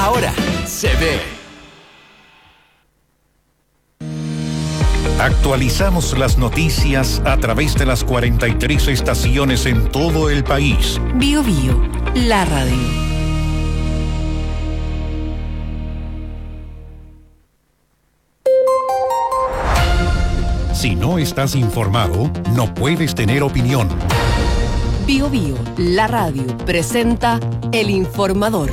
ahora se ve. Actualizamos las noticias a través de las 43 estaciones en todo el país. Bio Bio, la radio. Si no estás informado, no puedes tener opinión. Bio Bio, la radio, presenta El Informador.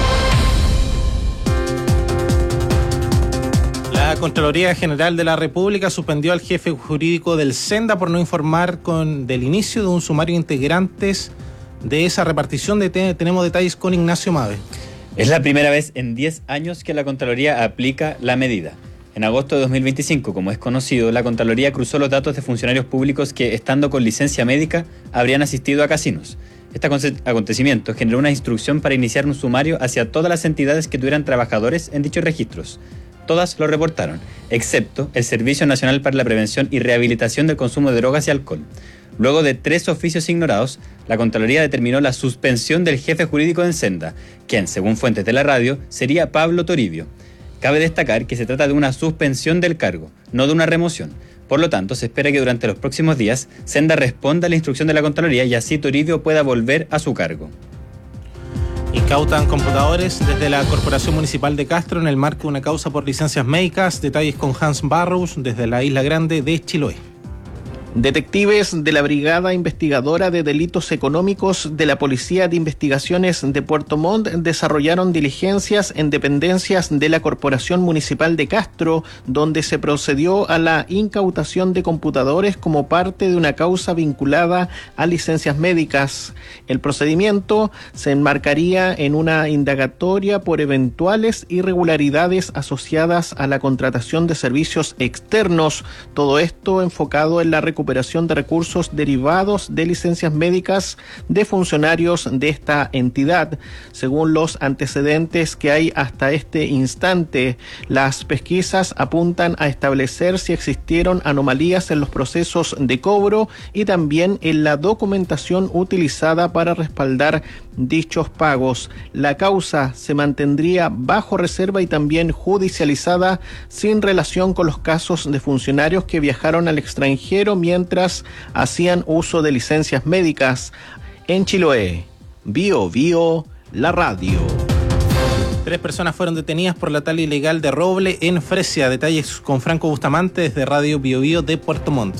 La Contraloría General de la República suspendió al jefe jurídico del Senda por no informar del inicio de un sumario de integrantes de esa repartición. Tenemos detalles con Ignacio Mave. Es la primera vez en 10 años que la Contraloría aplica la medida. En agosto de 2025, como es conocido, la Contraloría cruzó los datos de funcionarios públicos que, estando con licencia médica, habrían asistido a casinos. Este acontecimiento generó una instrucción para iniciar un sumario hacia todas las entidades que tuvieran trabajadores en dichos registros. Todas lo reportaron, excepto el Servicio Nacional para la Prevención y Rehabilitación del Consumo de Drogas y Alcohol. Luego de 3 oficios ignorados, la Contraloría determinó la suspensión del jefe jurídico de Senda, quien, según fuentes de la radio, sería Pablo Toribio. Cabe destacar que se trata de una suspensión del cargo, no de una remoción. Por lo tanto, se espera que durante los próximos días Senda responda a la instrucción de la Contraloría y así Toribio pueda volver a su cargo. Incautan computadores desde la Corporación Municipal de Castro en el marco de una causa por licencias médicas. Detalles con Hans Barrows desde la Isla Grande de Chiloé. Detectives de la Brigada Investigadora de Delitos Económicos de la Policía de Investigaciones de Puerto Montt desarrollaron diligencias en dependencias de la Corporación Municipal de Castro, donde se procedió a la incautación de computadores como parte de una causa vinculada a licencias médicas. El procedimiento se enmarcaría en una indagatoria por eventuales irregularidades asociadas a la contratación de servicios externos, todo esto enfocado en la recuperación de recursos derivados de licencias médicas de funcionarios de esta entidad. Según los antecedentes que hay hasta este instante, las pesquisas apuntan a establecer si existieron anomalías en los procesos de cobro y también en la documentación utilizada para respaldar dichos pagos. La causa se mantendría bajo reserva y también judicializada sin relación con los casos de funcionarios que viajaron al extranjero mientras hacían uso de licencias médicas. En Chiloé, Bio Bio, la radio. 3 personas fueron detenidas por la tala ilegal de roble en Fresia. Detalles con Franco Bustamante desde Radio Bio Bio de Puerto Montt.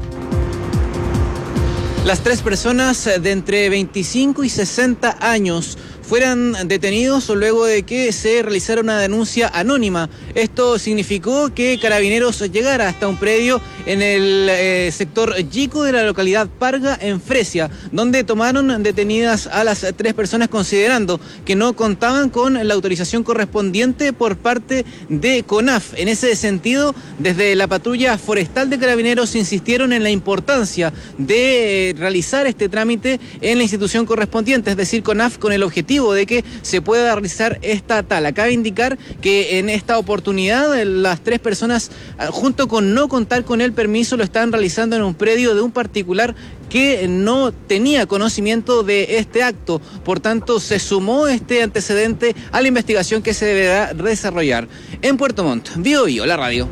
Las 3 personas de entre 25 y 60 años fueran detenidos luego de que se realizara una denuncia anónima. Esto significó que Carabineros llegara hasta un predio en el sector Yico de la localidad Parga, en Fresia, donde tomaron detenidas a las 3 personas considerando que no contaban con la autorización correspondiente por parte de CONAF. En ese sentido, desde la patrulla forestal de Carabineros insistieron en la importancia de realizar este trámite en la institución correspondiente, es decir, CONAF, con el objetivo de que se pueda realizar esta tala. Cabe indicar que en esta oportunidad las 3 personas, junto con no contar con el permiso, lo están realizando en un predio de un particular que no tenía conocimiento de este acto. Por tanto, se sumó este antecedente a la investigación que se deberá desarrollar. En Puerto Montt, Bio Bio, la radio.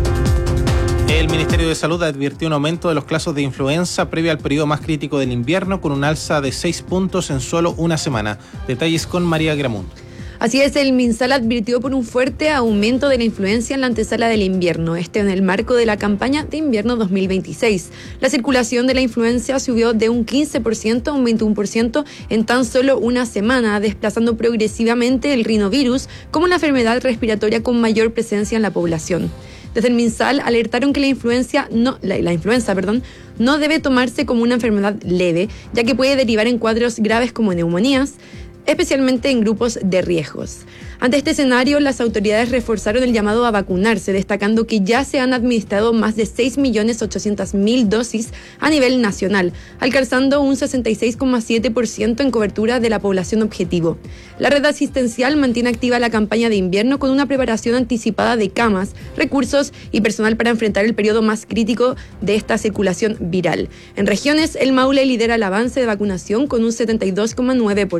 El Ministerio de Salud advirtió un aumento de los casos de influenza previo al periodo más crítico del invierno, con un alza de 6 puntos en solo una semana. Detalles con María Gramún. Así es, el MinSal advirtió por un fuerte aumento de la influencia en la antesala del invierno, en el marco de la campaña de invierno 2026. La circulación de la influenza subió de un 15% a un 21% en tan solo una semana, desplazando progresivamente el rinovirus como la enfermedad respiratoria con mayor presencia en la población. Desde el MinSal alertaron que la influenza no debe tomarse como una enfermedad leve, ya que puede derivar en cuadros graves como neumonías, especialmente en grupos de riesgos. Ante este escenario, las autoridades reforzaron el llamado a vacunarse, destacando que ya se han administrado más de 6.800.000 dosis a nivel nacional, alcanzando un 66,7% en cobertura de la población objetivo. La red asistencial mantiene activa la campaña de invierno con una preparación anticipada de camas, recursos y personal para enfrentar el periodo más crítico de esta circulación viral. En regiones, el Maule lidera el avance de vacunación con un 72,9%,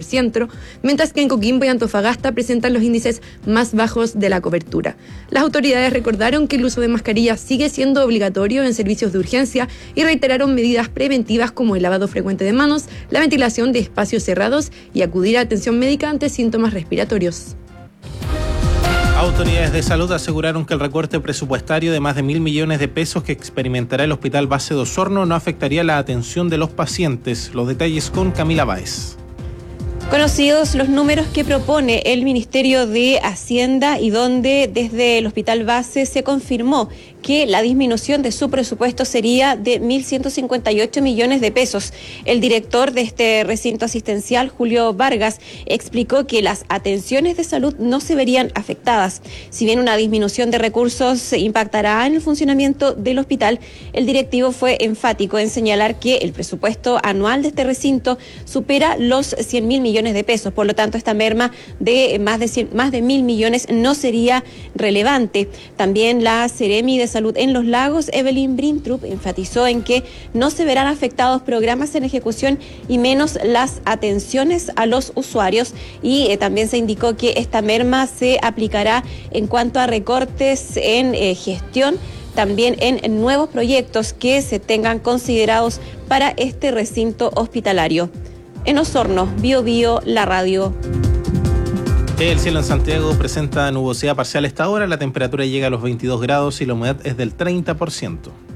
mientras que en Coquimbo y Antofagasta presentan los índices más bajos de la cobertura. Las autoridades recordaron que el uso de mascarillas sigue siendo obligatorio en servicios de urgencia y reiteraron medidas preventivas como el lavado frecuente de manos, la ventilación de espacios cerrados y acudir a atención médica ante síntomas respiratorios. Autoridades de salud aseguraron que el recorte presupuestario de más de 1.000 millones de pesos que experimentará el Hospital Base de Osorno no afectaría la atención de los pacientes. Los detalles con Camila Báez. Conocidos los números que propone el Ministerio de Hacienda y donde desde el Hospital Base se confirmó que la disminución de su presupuesto sería de 1.158 millones de pesos. El director de este recinto asistencial, Julio Vargas, explicó que las atenciones de salud no se verían afectadas. Si bien una disminución de recursos impactará en el funcionamiento del hospital, el directivo fue enfático en señalar que el presupuesto anual de este recinto supera los 100.000 millones de pesos. Por lo tanto, esta merma de más de 1.000 millones no sería relevante. También la Seremi de Salud en Los Lagos, Evelyn Brintrup, enfatizó en que no se verán afectados programas en ejecución y menos las atenciones a los usuarios, y también se indicó que esta merma se aplicará en cuanto a recortes en gestión, también en nuevos proyectos que se tengan considerados para este recinto hospitalario. En Osorno, Bio Bio, la radio. El cielo en Santiago presenta nubosidad parcial a esta hora, la temperatura llega a los 22 grados y la humedad es del 30%.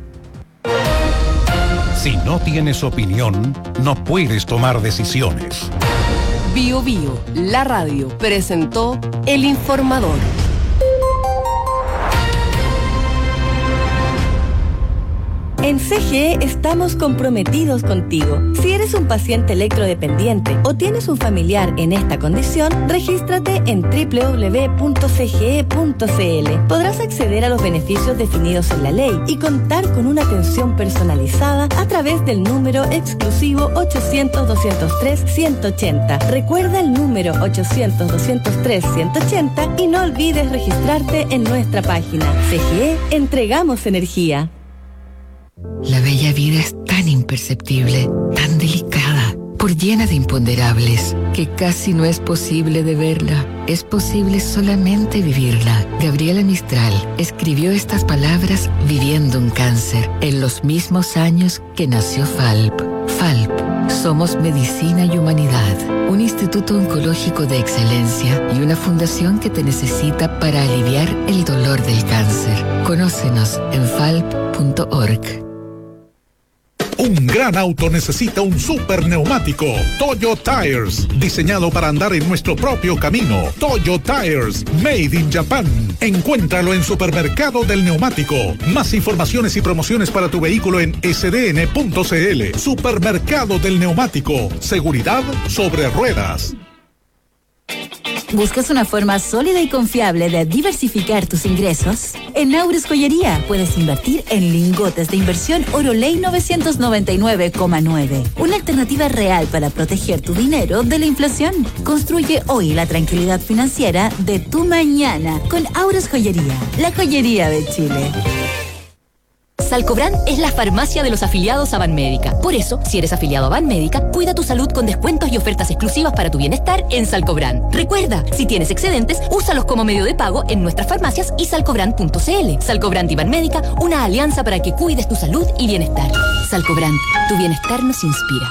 Si no tienes opinión, no puedes tomar decisiones. Bio Bio, la radio, presentó El Informador. En CGE estamos comprometidos contigo. Si eres un paciente electrodependiente o tienes un familiar en esta condición, regístrate en www.cge.cl. Podrás acceder a los beneficios definidos en la ley y contar con una atención personalizada a través del número exclusivo 800-203-180. Recuerda el número 800-203-180 y no olvides registrarte en nuestra página. CGE, entregamos energía. La bella vida es tan imperceptible, tan delicada, por llena de imponderables, que casi no es posible de verla. Es posible solamente vivirla. Gabriela Mistral escribió estas palabras viviendo un cáncer, en los mismos años que nació FALP. FALP, somos medicina y humanidad, un instituto oncológico de excelencia y una fundación que te necesita para aliviar el dolor del cáncer. Conócenos en falp.org. Un gran auto necesita un super neumático. Toyo Tires, diseñado para andar en nuestro propio camino. Toyo Tires, made in Japan. Encuéntralo en Supermercado del Neumático. Más informaciones y promociones para tu vehículo en sdn.cl. Supermercado del Neumático. Seguridad sobre ruedas. ¿Buscas una forma sólida y confiable de diversificar tus ingresos? En Naurus Joyería puedes invertir en lingotes de inversión Oroley 999,9. Una alternativa real para proteger tu dinero de la inflación. Construye hoy la tranquilidad financiera de tu mañana con Aurus Joyería, la joyería de Chile. Salcobran es la farmacia de los afiliados a Banmédica. Por eso, si eres afiliado a Banmédica, cuida tu salud con descuentos y ofertas exclusivas para tu bienestar en Salcobran. Recuerda, si tienes excedentes, úsalos como medio de pago en nuestras farmacias y salcobran.cl. Salcobran y Banmédica, una alianza para que cuides tu salud y bienestar. Salcobran, tu bienestar nos inspira.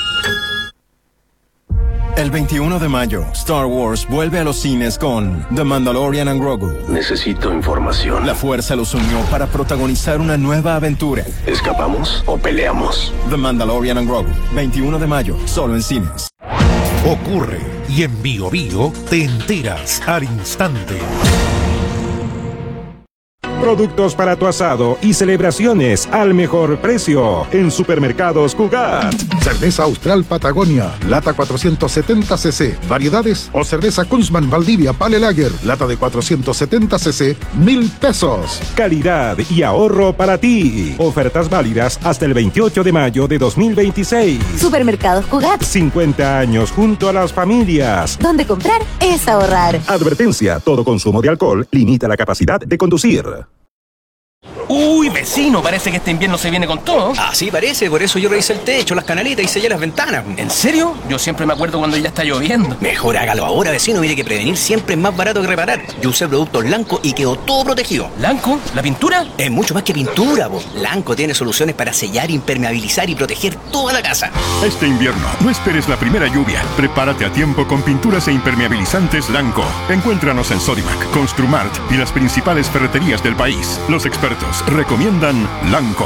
El 21 de mayo, Star Wars vuelve a los cines con The Mandalorian and Grogu. Necesito información. La fuerza los unió para protagonizar una nueva aventura. ¿Escapamos o peleamos? The Mandalorian and Grogu, 21 de mayo, solo en cines. Ocurre y en Bio Bio te enteras al instante. Productos para tu asado y celebraciones al mejor precio en Supermercados Cugat. Cerveza Austral Patagonia, lata 470cc. Variedades o cerveza Kunzman Valdivia Pale Lager, lata de 470cc, 1,000 pesos. Calidad y ahorro para ti. Ofertas válidas hasta el 28 de mayo de 2026. Supermercados Cugat. 50 años junto a las familias. Donde comprar es ahorrar. Advertencia: todo consumo de alcohol limita la capacidad de conducir. Uy, vecino, parece que este invierno se viene con todo. Ah, sí, parece. Por eso yo revisé el techo, las canaletas y sellé las ventanas. ¿En serio? Yo siempre me acuerdo cuando ya está lloviendo. Mejor hágalo ahora, vecino. Mire que prevenir siempre es más barato que reparar. Yo usé productos Lanco y quedó todo protegido. ¿Lanco? ¿La pintura? Es mucho más que pintura, po. Lanco tiene soluciones para sellar, impermeabilizar y proteger toda la casa. Este invierno, no esperes la primera lluvia. Prepárate a tiempo con pinturas e impermeabilizantes Lanco. Encuéntranos en Sodimac, Construmart y las principales ferreterías del país. Los expertos recomiendan Lanco.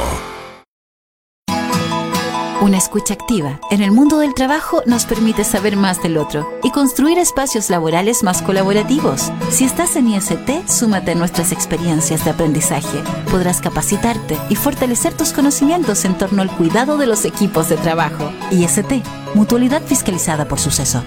Una escucha activa en el mundo del trabajo nos permite saber más del otro y construir espacios laborales más colaborativos. Si estás en IST, súmate a nuestras experiencias de aprendizaje. Podrás capacitarte y fortalecer tus conocimientos en torno al cuidado de los equipos de trabajo. IST, Mutualidad fiscalizada por Suceso.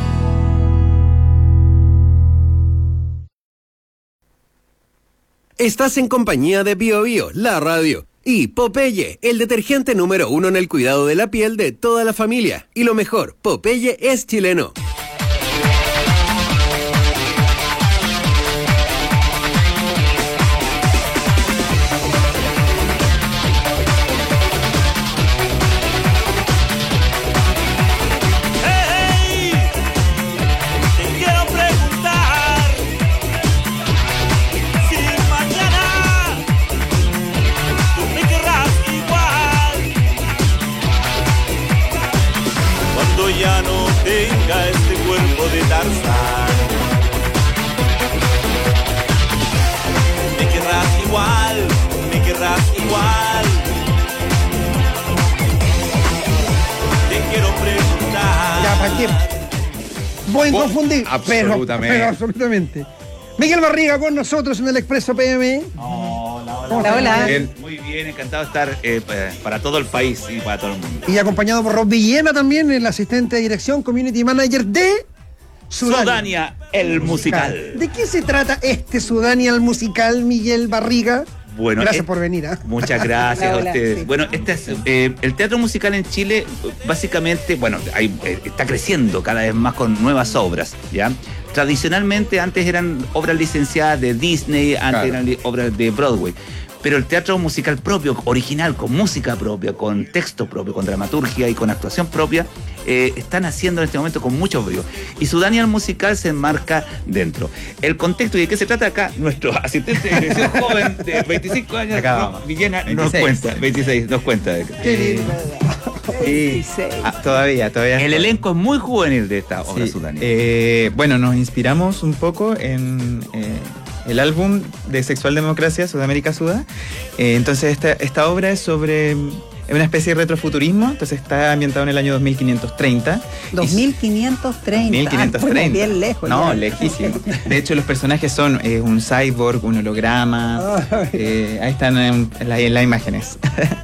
Estás en compañía de Bio Bio, la radio. Y Popeye, el detergente número 1 en el cuidado de la piel de toda la familia. Y lo mejor, Popeye es chileno. Ya no tenga este cuerpo de Tarzán. Me querrás igual, me querrás igual. Te quiero preguntar. Ya, ¿para qué? Voy a confundir. Absolutamente. Pero absolutamente. Miguel Barriga con nosotros en el Expreso PM. Hola. Muy bien, encantado de estar para todo el país y para todo el mundo. Y acompañado por Rob Villena también, el asistente de dirección, community manager de Sudania, el musical. ¿De qué se trata este Sudania, el musical, Miguel Barriga? Bueno, gracias por venir. Muchas gracias a ustedes. Sí. Bueno, este es, el teatro musical en Chile, básicamente, bueno, está creciendo cada vez más con nuevas obras, ¿ya? Tradicionalmente, antes eran obras licenciadas de Disney, antes eran obras de Broadway. Pero el teatro musical propio, original, con música propia, con texto propio, con dramaturgia y con actuación propia, están haciendo en este momento con mucho brío. Y Sudania el musical se enmarca dentro. El contexto y de qué se trata acá, nuestro asistente de dirección joven de 25 años, Villena, nos cuenta. 26, nos cuenta. Qué lindo. Sí, todavía. El elenco es muy juvenil de esta obra Sudania. Bueno, nos inspiramos un poco en el álbum de Sexual Democracia, Sudamérica Suda. Entonces esta obra es sobre una especie de retrofuturismo, entonces está ambientado en el año 2530. 2530. 1530. Bien lejos. No, ya. lejísimo. De hecho, los personajes son un cyborg, un holograma. Ahí están en las imágenes.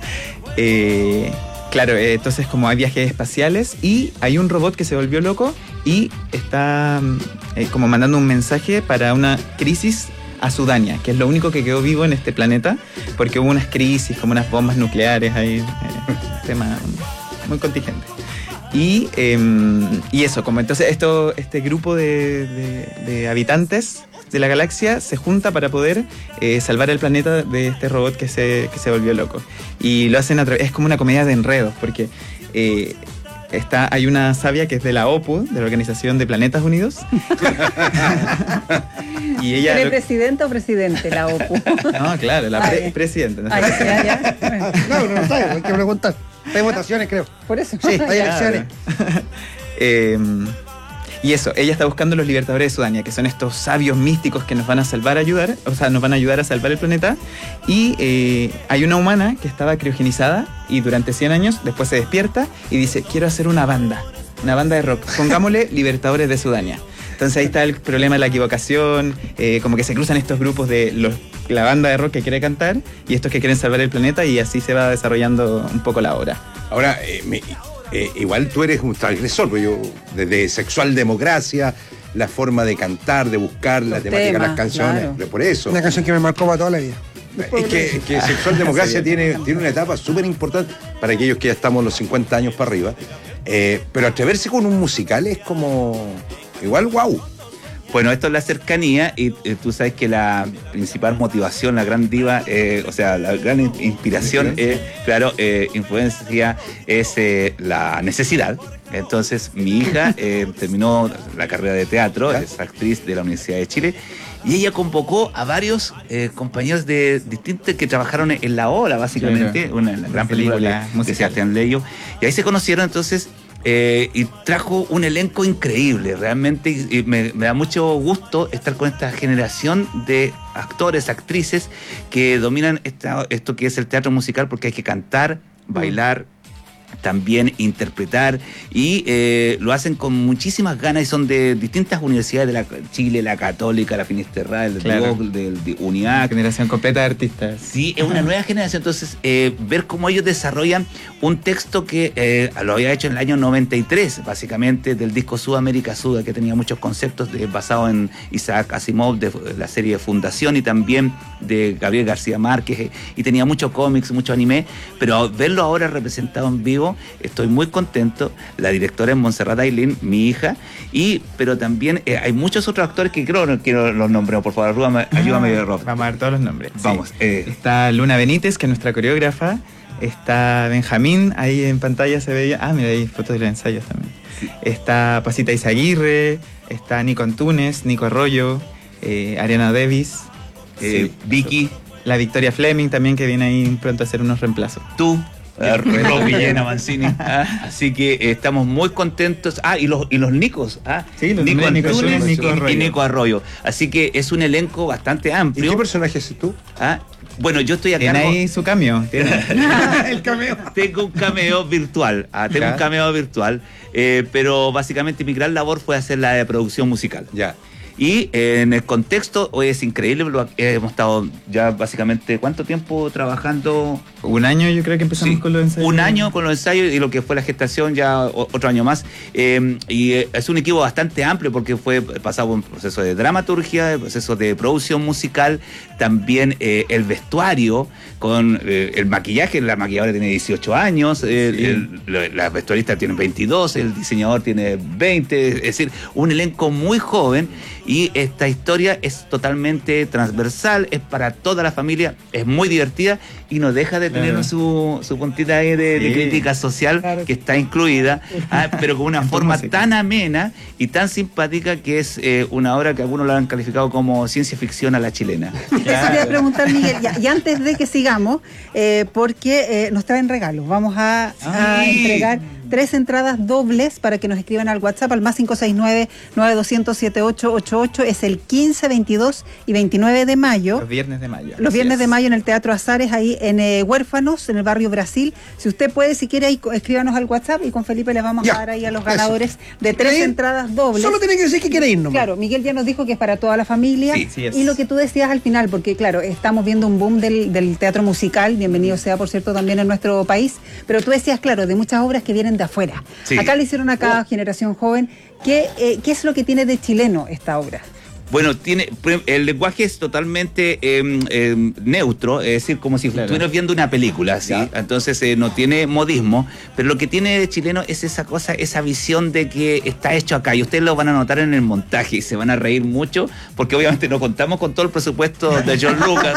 Claro, entonces como hay viajes espaciales y hay un robot que se volvió loco y está como mandando un mensaje para una crisis a Sudania, que es lo único que quedó vivo en este planeta, porque hubo unas crisis, como unas bombas nucleares ahí, tema muy contingente. Y eso, como entonces este grupo de habitantes de la galaxia se junta para poder salvar el planeta de este robot que se volvió loco. Y lo hacen es como una comedia de enredos, porque hay una sabia que es de la OPU, de la Organización de Planetas Unidos. Y ella ¿Eres presidente o presidente, la OPU? No, claro, la presidenta. No sabe, hay que preguntar. Hay votaciones, creo. Por eso. Sí, hay elecciones. Y eso, ella está buscando los libertadores de Sudania, que son estos sabios místicos que nos van a nos van a ayudar a salvar el planeta. Y hay una humana que estaba criogenizada y durante 100 años después se despierta y dice, quiero hacer una banda de rock, pongámosle Libertadores de Sudania. Entonces ahí está el problema de la equivocación, como que se cruzan estos grupos de la banda de rock que quiere cantar y estos que quieren salvar el planeta, y así se va desarrollando un poco la obra. Ahora, igual tú eres un transgresor, porque yo, desde Sexual Democracia, la forma de cantar, de buscar la temática de las canciones, claro. por eso. Una canción que me marcó para toda la vida. Es que Sexual Democracia tiene una etapa súper importante para aquellos que ya estamos los 50 años para arriba, pero atreverse con un musical es como igual wow. Bueno, esto es la cercanía y tú sabes que la principal motivación, la gran diva, o sea, la gran inspiración, influencia es la necesidad. Entonces, mi hija terminó la carrera de teatro, es actriz de la Universidad de Chile, y ella convocó a varios compañeros de distintos que trabajaron en La Ola, básicamente, una gran película de Sebastián Lelio, y ahí se conocieron entonces. Y trajo un elenco increíble, realmente, y me da mucho gusto estar con esta generación de actores, actrices que dominan esto que es el teatro musical, porque hay que cantar, bailar, también interpretar, y lo hacen con muchísimas ganas, y son de distintas universidades de Chile, la Católica, la Finisterra, el de UNIAC. Generación completa de artistas. Sí, es una nueva generación. Entonces, ver cómo ellos desarrollan un texto que lo había hecho en el año 93, básicamente, del disco Sudamérica Suda, que tenía muchos conceptos basados en Isaac Asimov, de la serie Fundación, y también de Gabriel García Márquez, y tenía mucho cómics, mucho anime, pero verlo ahora representado en vivo, estoy muy contento. La directora es Montserrat Ailín, mi hija, pero también hay muchos otros actores que creo que los nombremos. Por favor, ayúdame, Rob. Vamos a ver todos los nombres. Vamos. Sí. Está Luna Benítez, que es nuestra coreógrafa. Está Benjamín, ahí en pantalla se veía. Mira, hay fotos de los ensayos también. Sí. Está Pasita Izaguirre, está Nico Antunes, Nico Arroyo, Ariana Davis, Vicky. La Victoria Fleming también, que viene ahí pronto a hacer unos reemplazos. Tú. Rob Villena Mancini. Así que estamos muy contentos. Y los Nicos. Sí, los Nico Antunes y Nico Arroyo. Así que es un elenco bastante amplio. ¿Y qué personaje es tú? Bueno, yo estoy acá. Tiene ahí su cameo. El cameo. Tengo un cameo virtual. Un cameo virtual. Pero básicamente mi gran labor fue hacer la de producción musical. Ya. Y en el contexto, hoy es increíble, hemos estado ya básicamente, ¿cuánto tiempo trabajando? Un año, yo creo que empezamos con los ensayos. Un año con los ensayos, y lo que fue la gestación ya otro año más. Y es un equipo bastante amplio, porque fue pasado por un proceso de dramaturgia, el proceso de producción musical, también el vestuario, con el maquillaje. La maquilladora tiene 18 años, la vestuarista tiene 22, el diseñador tiene 20, es decir, un elenco muy joven. Y esta historia es totalmente transversal, es para toda la familia, es muy divertida y no deja de tener su puntita ahí de crítica social, que está incluida, pero con una forma tan amena y tan simpática, que es una obra que algunos la han calificado como ciencia ficción a la chilena. Eso quería preguntar, Miguel, y antes de que sigamos, porque nos traen regalos, vamos a entregar 3 entradas dobles para que nos escriban al WhatsApp al más 569-9200-7888. Es el 15, 22 y 29 de mayo. Los viernes de mayo. Los viernes de mayo en el Teatro Azares, ahí en Huérfanos, en el barrio Brasil. Si usted puede, si quiere, ahí escríbanos al WhatsApp, y con Felipe les vamos a dar ahí a los ganadores de 3 entradas dobles. Solo tiene que decir que quiere ir, ¿no? Claro, Miguel ya nos dijo que es para toda la familia. Sí, sí es. Y lo que tú decías al final, porque claro, estamos viendo un boom del teatro musical, bienvenido sea, por cierto, también en nuestro país, pero tú decías, claro, de muchas obras que vienen de afuera. Sí. Acá le hicieron Generación Joven. ¿Qué es lo que tiene de chileno esta obra? Bueno, el lenguaje es totalmente neutro, es decir, como si estuvieras viendo una película, ¿sí? Entonces no tiene modismo, pero lo que tiene de chileno es esa cosa, esa visión de que está hecho acá, y ustedes lo van a notar en el montaje y se van a reír mucho, porque obviamente no contamos con todo el presupuesto de George Lucas,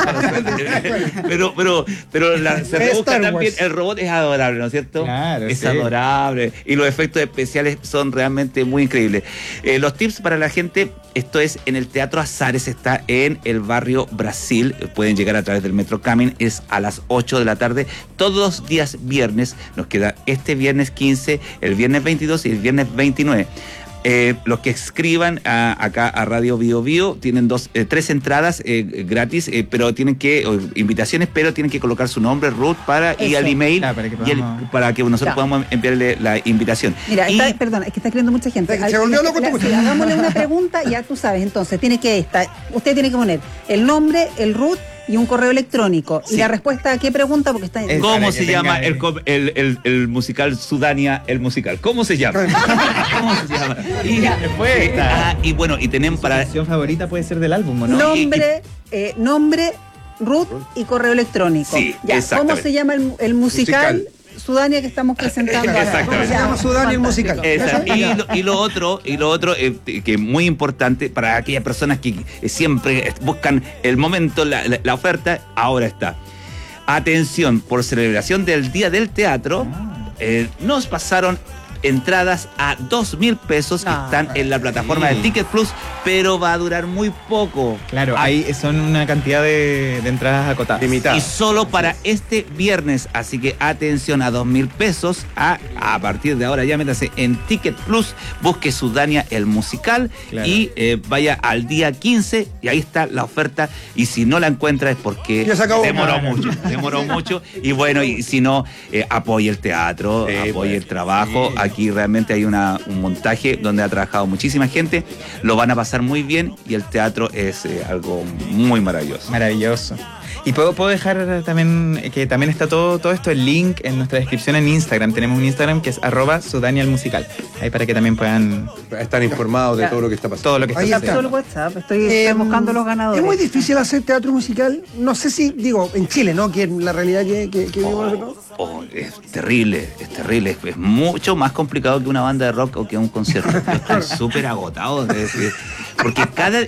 pero se rebusca también, el robot es adorable, ¿no es cierto? Claro, es adorable, y los efectos especiales son realmente muy increíbles. Los tips para la gente: esto es en el Teatro Azares, está en el barrio Brasil, pueden llegar a través del Metro Camin, es a las 8 de la tarde, todos los días viernes. Nos queda este viernes 15, el viernes 22 y el viernes 29. Los que escriban acá a Radio Bio Bio tienen 3 entradas gratis, pero tienen invitaciones, pero tienen que colocar su nombre, Ruth, y al email, para que nosotros podamos enviarle la invitación. Mira, perdona, es que está escribiendo mucha gente. Se volvió loco. Hagámosle una pregunta, ya tú sabes, entonces usted tiene que poner el nombre, el Ruth y un correo electrónico. Sí. Y la respuesta a qué pregunta, porque está en... ¿Cómo se llama el musical Sudania, el musical? ¿Cómo se llama? ¿Cómo se llama? Y bueno, y tenemos para... ¿La canción favorita puede ser del álbum, ¿no? Nombre, Ruth y correo electrónico. Sí, ya, ¿cómo se llama el musical? Sudania que estamos presentando. Exactamente. Se llama Sudania el musical. Y lo otro que es muy importante para aquellas personas que siempre buscan el momento, la oferta, ahora está. Atención, por celebración del Día del Teatro, nos pasaron entradas a 2.000 pesos que están en la plataforma de Ticket Plus, pero va a durar muy poco. Claro, ahí son una cantidad de entradas acotadas. Y solo para este viernes, así que atención, a 2.000 pesos, a partir de ahora ya métase en Ticket Plus, busque Sudania el musical y vaya al día 15 y ahí está la oferta, y si no la encuentra es porque demoró mucho, y bueno, y si no, apoye el teatro, apoye el trabajo. Aquí realmente hay un montaje donde ha trabajado muchísima gente, lo van a pasar muy bien y el teatro es algo muy maravilloso. Maravilloso. Y puedo dejar también que también está todo esto, el link en nuestra descripción en Instagram. Tenemos un Instagram que es @sudanialmusical. Ahí para que también puedan estar informados de todo lo que está pasando. Todo lo que está pasando. Solo WhatsApp, estoy buscando los ganadores. Es muy difícil hacer teatro musical, no sé si, digo, en Chile, ¿no? Que es la realidad que vivimos nosotros. Es terrible, es mucho más complicado que una banda de rock o que un concierto. Yo estoy súper agotado de decir, porque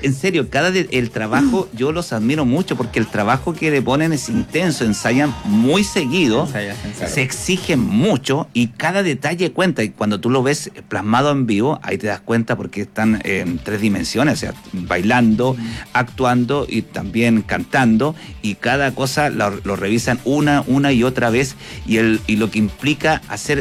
el trabajo, yo los admiro mucho, porque el trabajo que le ponen es intenso, ensayan muy seguido, se exigen mucho y cada detalle cuenta, y cuando tú lo ves plasmado en vivo, ahí te das cuenta porque están en 3 dimensiones, o sea, bailando, actuando y también cantando, y cada cosa lo revisan una y otra vez, y lo que implica hacer...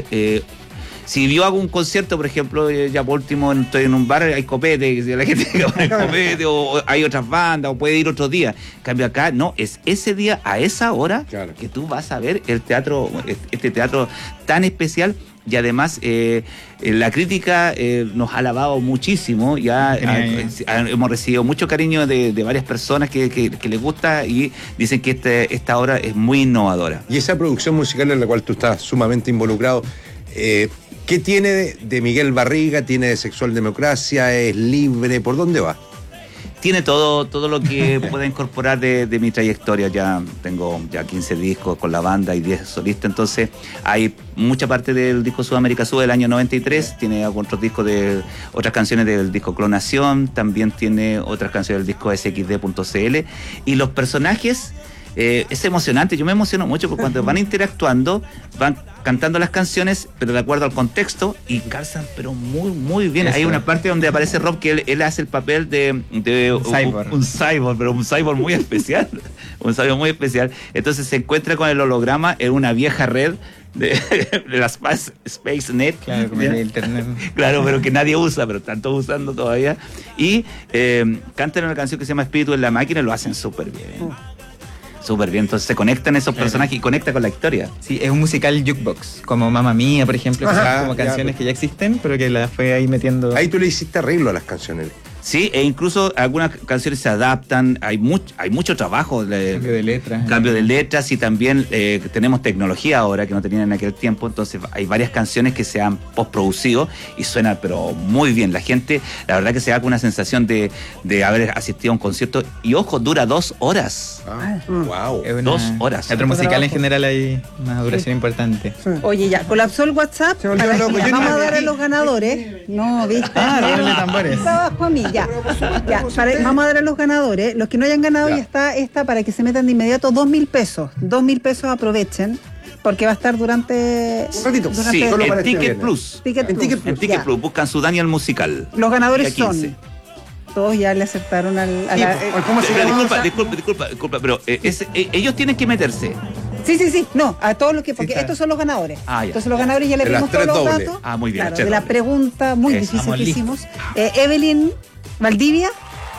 si yo hago un concierto, por ejemplo, ya por último estoy en un bar, hay copete, la gente pone copete, o hay otras bandas, o puede ir otro día. En cambio acá, no, es ese día, a esa hora, que tú vas a ver el teatro, este teatro tan especial. Y además la crítica nos ha alabado muchísimo, hemos recibido mucho cariño de varias personas que les gusta y dicen que esta obra es muy innovadora. Y esa producción musical en la cual tú estás sumamente involucrado, ¿qué tiene de Miguel Barriga? ¿Tiene de Sexual Democracia? ¿Es libre? ¿Por dónde va? Tiene todo lo que pueda incorporar de mi trayectoria. Tengo 15 discos con la banda y 10 solistas, entonces hay mucha parte del disco Sudamérica Sube del año 93, tiene otros discos de otras canciones del disco Clonación, también tiene otras canciones del disco SXD.cl, y los personajes... es emocionante, yo me emociono mucho porque cuando van interactuando, van cantando las canciones, pero de acuerdo al contexto, y calzan, pero muy bien. Hay una parte donde aparece Rob que él hace el papel de un cyborg, pero un cyborg muy especial. Un cyborg muy especial. Entonces se encuentra con el holograma en una vieja red de la SpaceNet. Claro, como el internet. Claro, pero que nadie usa, pero están todos usando todavía. Y cantan una canción que se llama Espíritu en la Máquina y lo hacen súper bien. Súper bien, entonces se conectan esos personajes y conecta con la historia. Sí, es un musical jukebox, como Mamma Mía, por ejemplo, que son como canciones que ya existen, pero que las fue ahí metiendo. Ahí tú le hiciste arreglo a las canciones. Sí, e incluso algunas canciones se adaptan, hay mucho trabajo. Cambio de letras y también tenemos tecnología ahora que no tenían en aquel tiempo, entonces hay varias canciones que se han postproducido y suenan pero muy bien. La gente, la verdad que se da con una sensación de haber asistido a un concierto, y ojo, dura 2 horas. Wow. 2 horas. Teatro musical en general hay una duración importante. Oye, ya, colapsó el WhatsApp. Vamos a dar a los ganadores. No, ¿viste? Tambores. Trabajo a mí. Vamos a dar a los ganadores. Los que no hayan ganado ya está esta para que se metan de inmediato. 2.000 pesos. 2.000 pesos, aprovechen. Porque va a estar durante un ratito. Sí, en Ticket Plus. En Ticket Plus. Buscan Sudania el musical. Los ganadores son... Todos ya le aceptaron ¿cómo se llama? Disculpa, pero ellos tienen que meterse. Sí, no, a todos los que, porque estos son los ganadores. Entonces los ganadores ya le dimos todos los datos. Muy bien. Claro, de la pregunta muy difícil que hicimos. Evelyn Valdivia,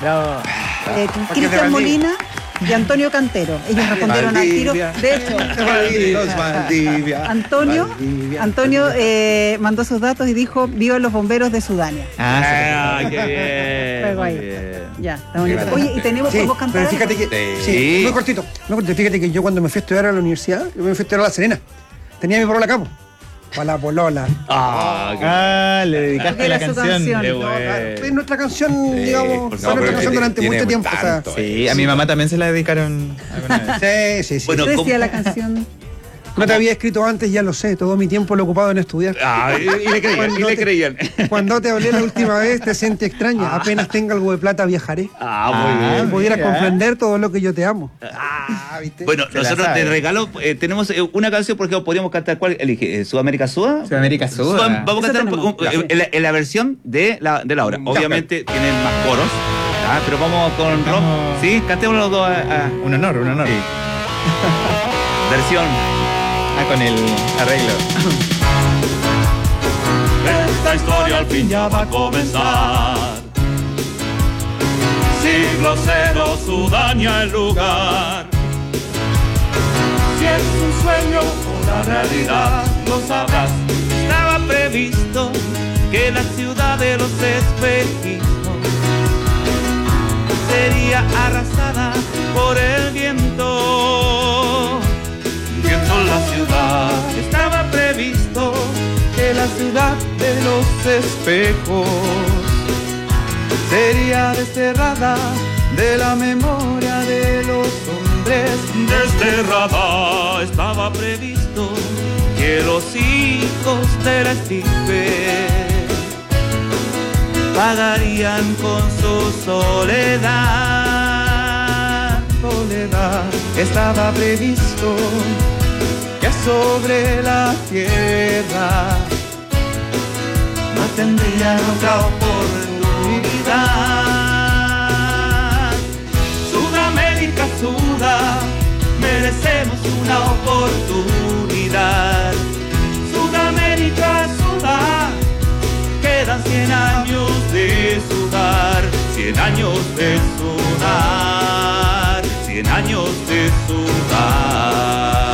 Cristian Molina y Antonio Cantero. Ellos respondieron al tiro. De hecho, Antonio mandó sus datos y dijo: viva los bomberos de Sudania. Qué bien. Ya, está bonito. Oye, y podemos cantar. Pero fíjate que, muy cortito. Fíjate que yo cuando me fui a estudiar a la universidad, yo me fui a estudiar a La Serena. Tenía mi polola a cabo. Para la polola. Le dedicaste la canción. Es nuestra canción, digamos, fue nuestra canción durante mucho tiempo. Sí, a mi mamá también se la dedicaron alguna vez. Sí. Bueno, ¿qué decía la canción? No te había escrito antes, ya lo sé, todo mi tiempo lo he ocupado en estudiar. Y le creían. Cuando te hablé la última vez te sentí extraña. Apenas tenga algo de plata viajaré. Muy bien. Pudieras comprender todo lo que yo te amo. ¿Viste? Bueno, nosotros de regalo tenemos una canción, por ejemplo, podríamos cantar. ¿Cuál elige? ¿Sudamérica Suda? Sudamérica Suda. Vamos a cantar en la versión de la obra. Obviamente tienen más coros, pero vamos con rock. Sí, cantemos los dos. Un honor. Sí. Versión. Con el arreglo. Esta historia al fin ya va a comenzar. Siglo cero, Sudania el lugar. Si es un sueño o la realidad, lo sabrás. Estaba previsto que la ciudad de los espejismos sería arrasada por el viento. Viendo la ciudad, estaba previsto que la ciudad de los espejos sería desterrada de la memoria de los hombres. Desterrada, estaba previsto que los hijos de la estirpe pagarían con su soledad. Estaba previsto que sobre la tierra no tendrían otra oportunidad. Sudamérica suda, merecemos una oportunidad. Sudamérica suda, quedan 100 años de sudar, 100 años de sudar, 100 años de sudar.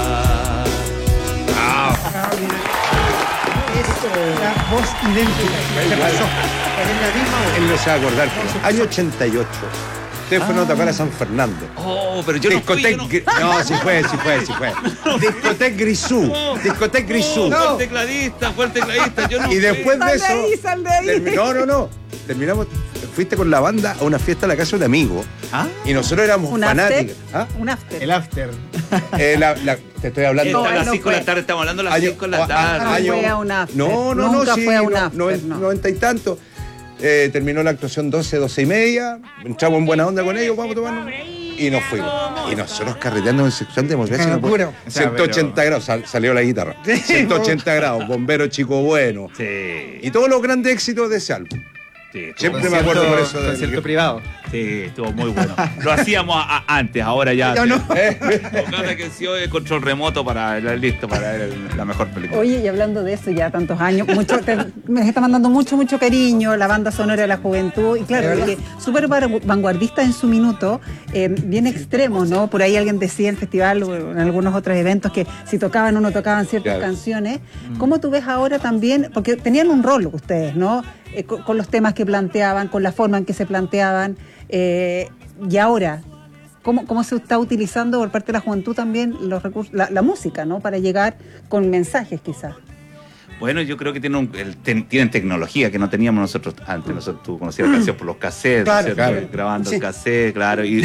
La voz idéntica. ¿Qué pasó? Es la misma voz. Él no se va a acordar. Año 88. Usted fue a tocar a San Fernando. Pero yo Discoteca. No, sí fue. Discoteca Grisú. Discoteca Grisú. Fue el tecladista. Yo no y después de eso. Sal de ahí. No. Terminamos. Fuiste con la banda a una fiesta a la casa de un amigo. Y nosotros éramos fanáticos. Un after. El after. Te estoy hablando. A las 5 de la tarde, estamos hablando a las 5 de la tarde. Fue a un after. Nunca fue a un after. 90 y tanto. Terminó la actuación 12 y media. Entramos en buena onda con ellos, vamos a tomar. Y nos fuimos. Y nosotros carreteando en Sexual Democracia. 180 grados, salió la guitarra. 180 grados, Bombero Chico Bueno. Sí. Y todos los grandes éxitos de ese álbum. Sí, siempre me acuerdo por eso. Concierto privado. Sí, estuvo muy bueno. Lo hacíamos antes, ahora ya. No. Cada que sí hoy control remoto para listo para ver la mejor película. Oye, y hablando de eso ya tantos años, me está mandando mucho cariño la banda sonora de la juventud. Y claro, súper vanguardista en su minuto, bien extremo, ¿no? Por ahí alguien decía en el festival o en algunos otros eventos que si tocaban o no tocaban ciertas canciones. ¿Cómo tú ves ahora también? Porque tenían un rol ustedes, ¿no? Con los temas que planteaban, con la forma en que se planteaban. Y ahora, ¿cómo se está utilizando por parte de la juventud también los recursos, la música, ¿no? Para llegar con mensajes quizás. Bueno, yo creo que tienen tecnología que no teníamos nosotros antes. Tú conocías la canción por los cassettes, claro. Grabando el cassette, claro. Y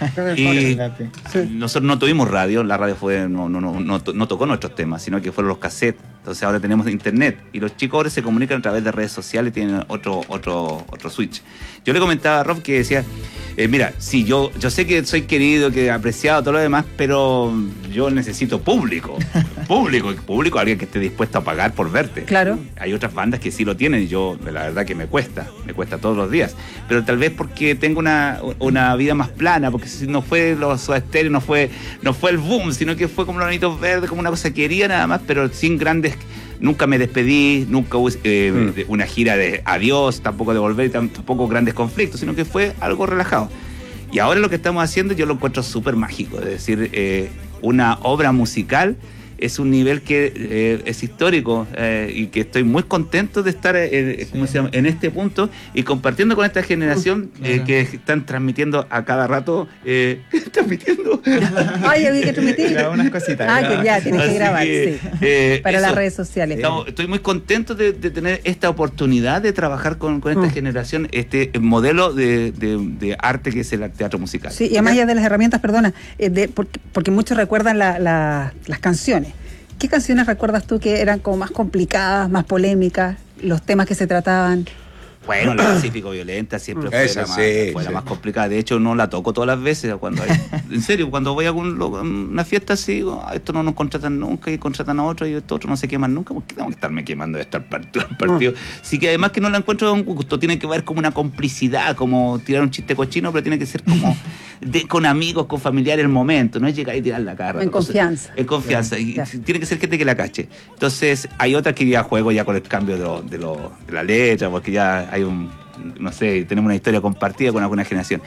nosotros no tuvimos radio, la radio no tocó nuestros temas, sino que fueron los cassettes. Entonces ahora tenemos internet y los chicos ahora se comunican a través de redes sociales y tienen otro switch. Yo le comentaba a Rob que decía, mira, sí, yo sé que soy querido, que apreciado, todo lo demás, pero yo necesito público, alguien que esté dispuesto a pagar por verte. Claro. Hay otras bandas que sí lo tienen y yo, la verdad que me cuesta todos los días, pero tal vez porque tengo una vida más plana, porque no fue los Soda Stereo, no fue el boom, sino que fue como los Anitos Verdes, como una cosa que quería nada más, pero sin grandes. Nunca me despedí, nunca hubo una gira de adiós, tampoco de volver, tampoco grandes conflictos, sino que fue algo relajado. Y ahora lo que estamos haciendo yo lo encuentro súper mágico, es decir, una obra musical es un nivel que es histórico y que estoy muy contento de estar en este punto y compartiendo con esta generación que están transmitiendo a cada rato. ¿Transmitiendo? Ay, había que transmitir. Unas cositas. Que ya tienes que grabar, sí. Para las redes sociales. Estoy muy contento de tener esta oportunidad de trabajar con esta generación, este modelo de arte que es el teatro musical. Sí, y además ya de las herramientas, perdona, porque muchos recuerdan las canciones. ¿Qué canciones recuerdas tú que eran como más complicadas, más polémicas, los temas que se trataban? Bueno, la Pacífico Violenta siempre fue la más complicada. De hecho, no la toco todas las veces. En serio, cuando voy a una fiesta así, esto no nos contratan nunca y contratan a otro y esto otro no se queman nunca, porque tengo que estarme quemando de estar partido. Sí, que además que no la encuentro de un gusto, tiene que ver como una complicidad, como tirar un chiste cochino, pero tiene que ser como con amigos, con familiares el momento, no es llegar y tirar la cara. En confianza. En confianza. Y tiene que ser gente que la cache. Entonces, hay otras que ya juego ya con el cambio de la letra, porque ya hay no sé, tenemos una historia compartida con alguna generación.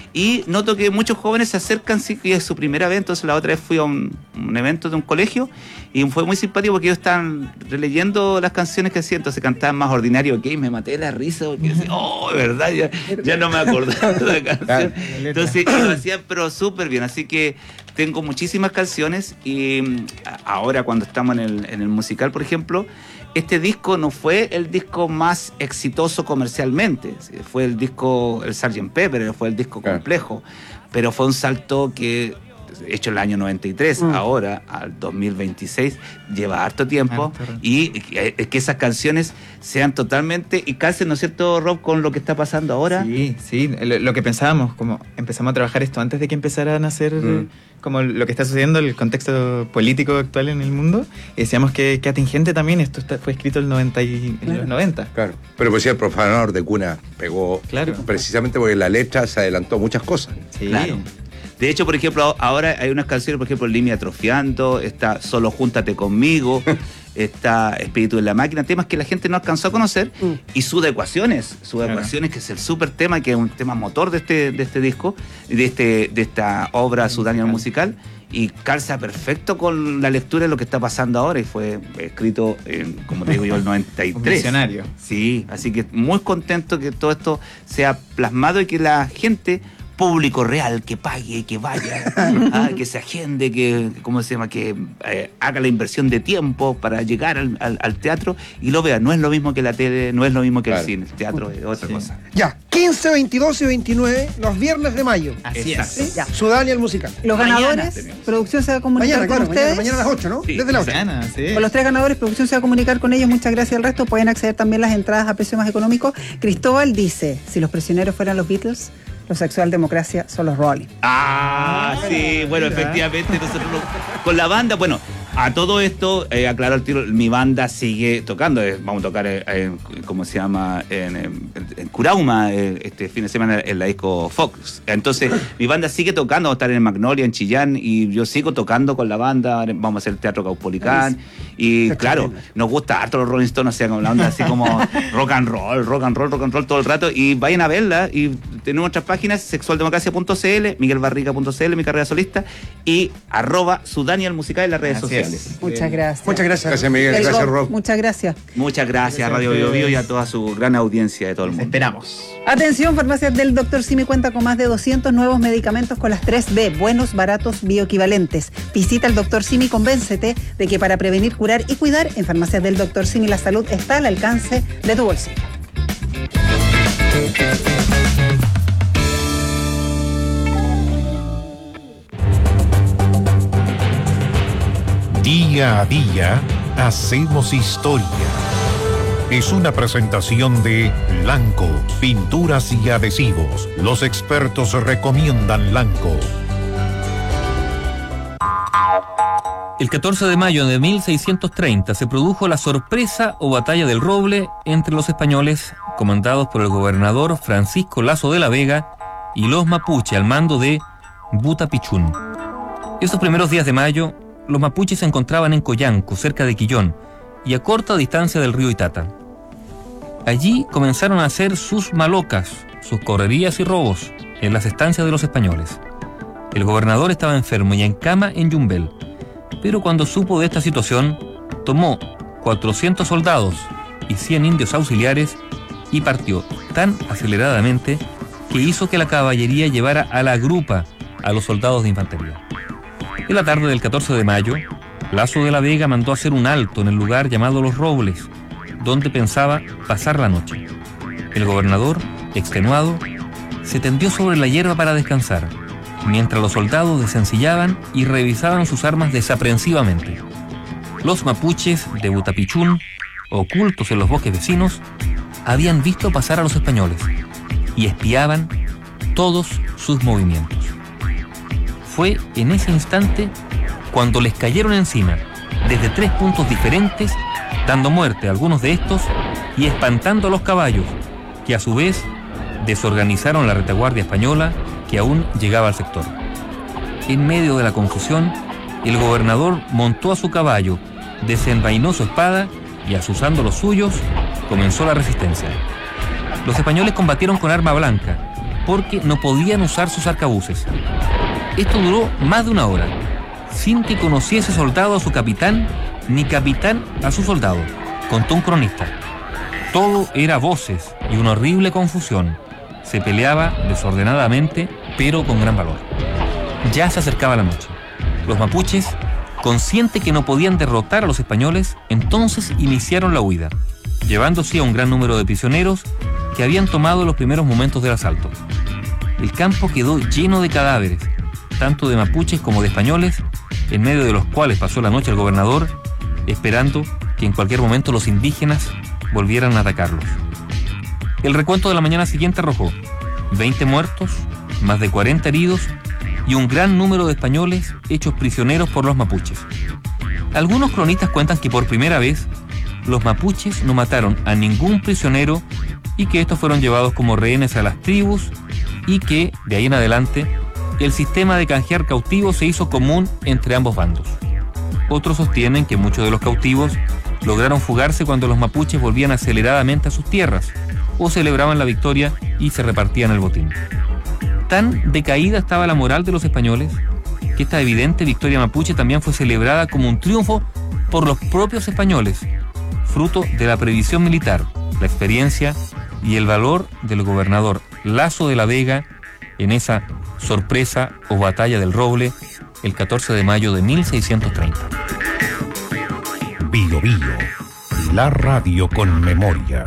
Y noto que muchos jóvenes se acercan, sí, que es su primera vez. Entonces la otra vez fui a un evento de un colegio y fue muy simpático porque ellos estaban releyendo las canciones que hacían, entonces cantaban Más Ordinario que me maté de la risa porque decía, de verdad, ya no me acordaba de la canción. Entonces lo hacían pero súper bien, así que tengo muchísimas canciones y ahora cuando estamos en el musical, por ejemplo, este disco no fue el disco más exitoso comercialmente, fue el disco, el Sgt. Pepper, fue el disco complejo, pero fue un salto que, hecho en el año 93, ahora al 2026, lleva harto tiempo y que esas canciones sean totalmente, y calcen, ¿no es cierto, Rob, con lo que está pasando ahora? Sí, lo que pensábamos, como empezamos a trabajar esto antes de que empezaran a hacer como lo que está sucediendo, el contexto político actual en el mundo, y decíamos que atingente también, esto fue escrito en los 90. Claro, pero pues sí, el profanador de cuna pegó precisamente porque la letra se adelantó muchas cosas. Sí. Claro. De hecho, por ejemplo, ahora hay unas canciones, por ejemplo, Línea Atrofiando, está Solo Júntate Conmigo, está Espíritu de la Máquina, temas que la gente no alcanzó a conocer, y Sudacuaciones, que es el súper tema, que es un tema motor de este disco, de esta obra Sudania musical, y calza perfecto con la lectura de lo que está pasando ahora, y fue escrito en, como te digo yo, el 93. Un visionario. Sí, así que muy contento que todo esto sea plasmado y que la gente, público real, que pague, que vaya, que se agende, que haga la inversión de tiempo para llegar al teatro y lo vea. No es lo mismo que la tele, no es lo mismo que el cine. El teatro es otra cosa. Ya, 15, 22 y 29, los viernes de mayo. Así es. ¿Sí? Ya. Sudania el musical. Los ganadores, producción se va a comunicar con ustedes. Mañana a las 8, ¿no? Sí. Desde la 8. Sí. Con los 3 ganadores, producción se va a comunicar con ellos. Muchas gracias al resto. Pueden acceder también las entradas a precio más económico. Cristóbal dice, si los prisioneros fueran los Beatles, los Sexualdemocracia son los Rolling. Sí, bueno, efectivamente, nosotros con la banda, bueno, a todo esto, aclaro el tiro, mi banda sigue tocando, vamos a tocar, ¿cómo se llama? En Curauma, este fin de semana en la disco Fox. Entonces, mi banda sigue tocando, vamos a estar en Magnolia, en Chillán, y yo sigo tocando con la banda, vamos a hacer el Teatro Caupolicán, y claro, nos gusta harto los Rolling Stones, o sea, con la onda así como rock and roll todo el rato, y vayan a verla, y tenemos nuestras páginas, sexualdemocracia.cl, miguelbarriga.cl, mi carrera solista, y @Sudania el musical en las redes sociales. Muchas gracias. Muchas gracias. Gracias, Miguel. Gracias, Rob. Muchas gracias. Muchas gracias a Radio Bio Bio y a toda su gran audiencia de todo el mundo. Esperamos. Atención, Farmacias del Dr. Simi cuenta con más de 200 nuevos medicamentos con las 3B, buenos, baratos, bioequivalentes. Visita al Dr. Simi y convéncete de que para prevenir, curar y cuidar, en Farmacias del Dr. Simi la salud está al alcance de tu bolsillo. Día a día hacemos historia. Es una presentación de Lanco, pinturas y adhesivos. Los expertos recomiendan Lanco. El 14 de mayo de 1630 se produjo la sorpresa o Batalla del Roble entre los españoles, comandados por el gobernador Francisco Lazo de la Vega, y los mapuche al mando de Buta Pichún. Esos primeros días de mayo, los mapuches se encontraban en Coyanco, cerca de Quillón, y a corta distancia del río Itata. Allí comenzaron a hacer sus malocas, sus correrías y robos en las estancias de los españoles. El gobernador estaba enfermo y en cama en Yumbel, pero cuando supo de esta situación, tomó 400 soldados y 100 indios auxiliares y partió tan aceleradamente que hizo que la caballería llevara a la grupa a los soldados de infantería. En la tarde del 14 de mayo, Lazo de la Vega mandó hacer un alto en el lugar llamado Los Robles, donde pensaba pasar la noche. El gobernador, extenuado, se tendió sobre la hierba para descansar, mientras los soldados desencillaban y revisaban sus armas desaprensivamente. Los mapuches de Butapichún, ocultos en los bosques vecinos, habían visto pasar a los españoles y espiaban todos sus movimientos. Fue en ese instante cuando les cayeron encima, desde 3 puntos diferentes, dando muerte a algunos de estos y espantando a los caballos, que a su vez desorganizaron la retaguardia española que aún llegaba al sector. En medio de la confusión, el gobernador montó a su caballo, desenvainó su espada y, asusando los suyos, comenzó la resistencia. Los españoles combatieron con arma blanca, porque no podían usar sus arcabuces. Esto duró más de 1 hora, sin que conociese soldado a su capitán, ni capitán a su soldado, contó un cronista. Todo era voces y una horrible confusión. Se peleaba desordenadamente, pero con gran valor. Ya se acercaba la noche. Los mapuches, conscientes que no podían derrotar a los españoles, entonces iniciaron la huida, llevándose a un gran número de prisioneros que habían tomado en los primeros momentos del asalto. El campo quedó lleno de cadáveres, tanto de mapuches como de españoles, en medio de los cuales pasó la noche el gobernador, esperando que en cualquier momento los indígenas volvieran a atacarlos. El recuento de la mañana siguiente arrojó 20 muertos, más de 40 heridos y un gran número de españoles hechos prisioneros por los mapuches. Algunos cronistas cuentan que por primera vez los mapuches no mataron a ningún prisionero y que estos fueron llevados como rehenes a las tribus y que, de ahí en adelante, el sistema de canjear cautivos se hizo común entre ambos bandos. Otros sostienen que muchos de los cautivos lograron fugarse cuando los mapuches volvían aceleradamente a sus tierras o celebraban la victoria y se repartían el botín. Tan decaída estaba la moral de los españoles que esta evidente victoria mapuche también fue celebrada como un triunfo por los propios españoles, fruto de la previsión militar, la experiencia y el valor del gobernador Laso de la Vega en esa sorpresa o batalla del Roble el 14 de mayo de 1630. Bío Bío, la radio con memoria.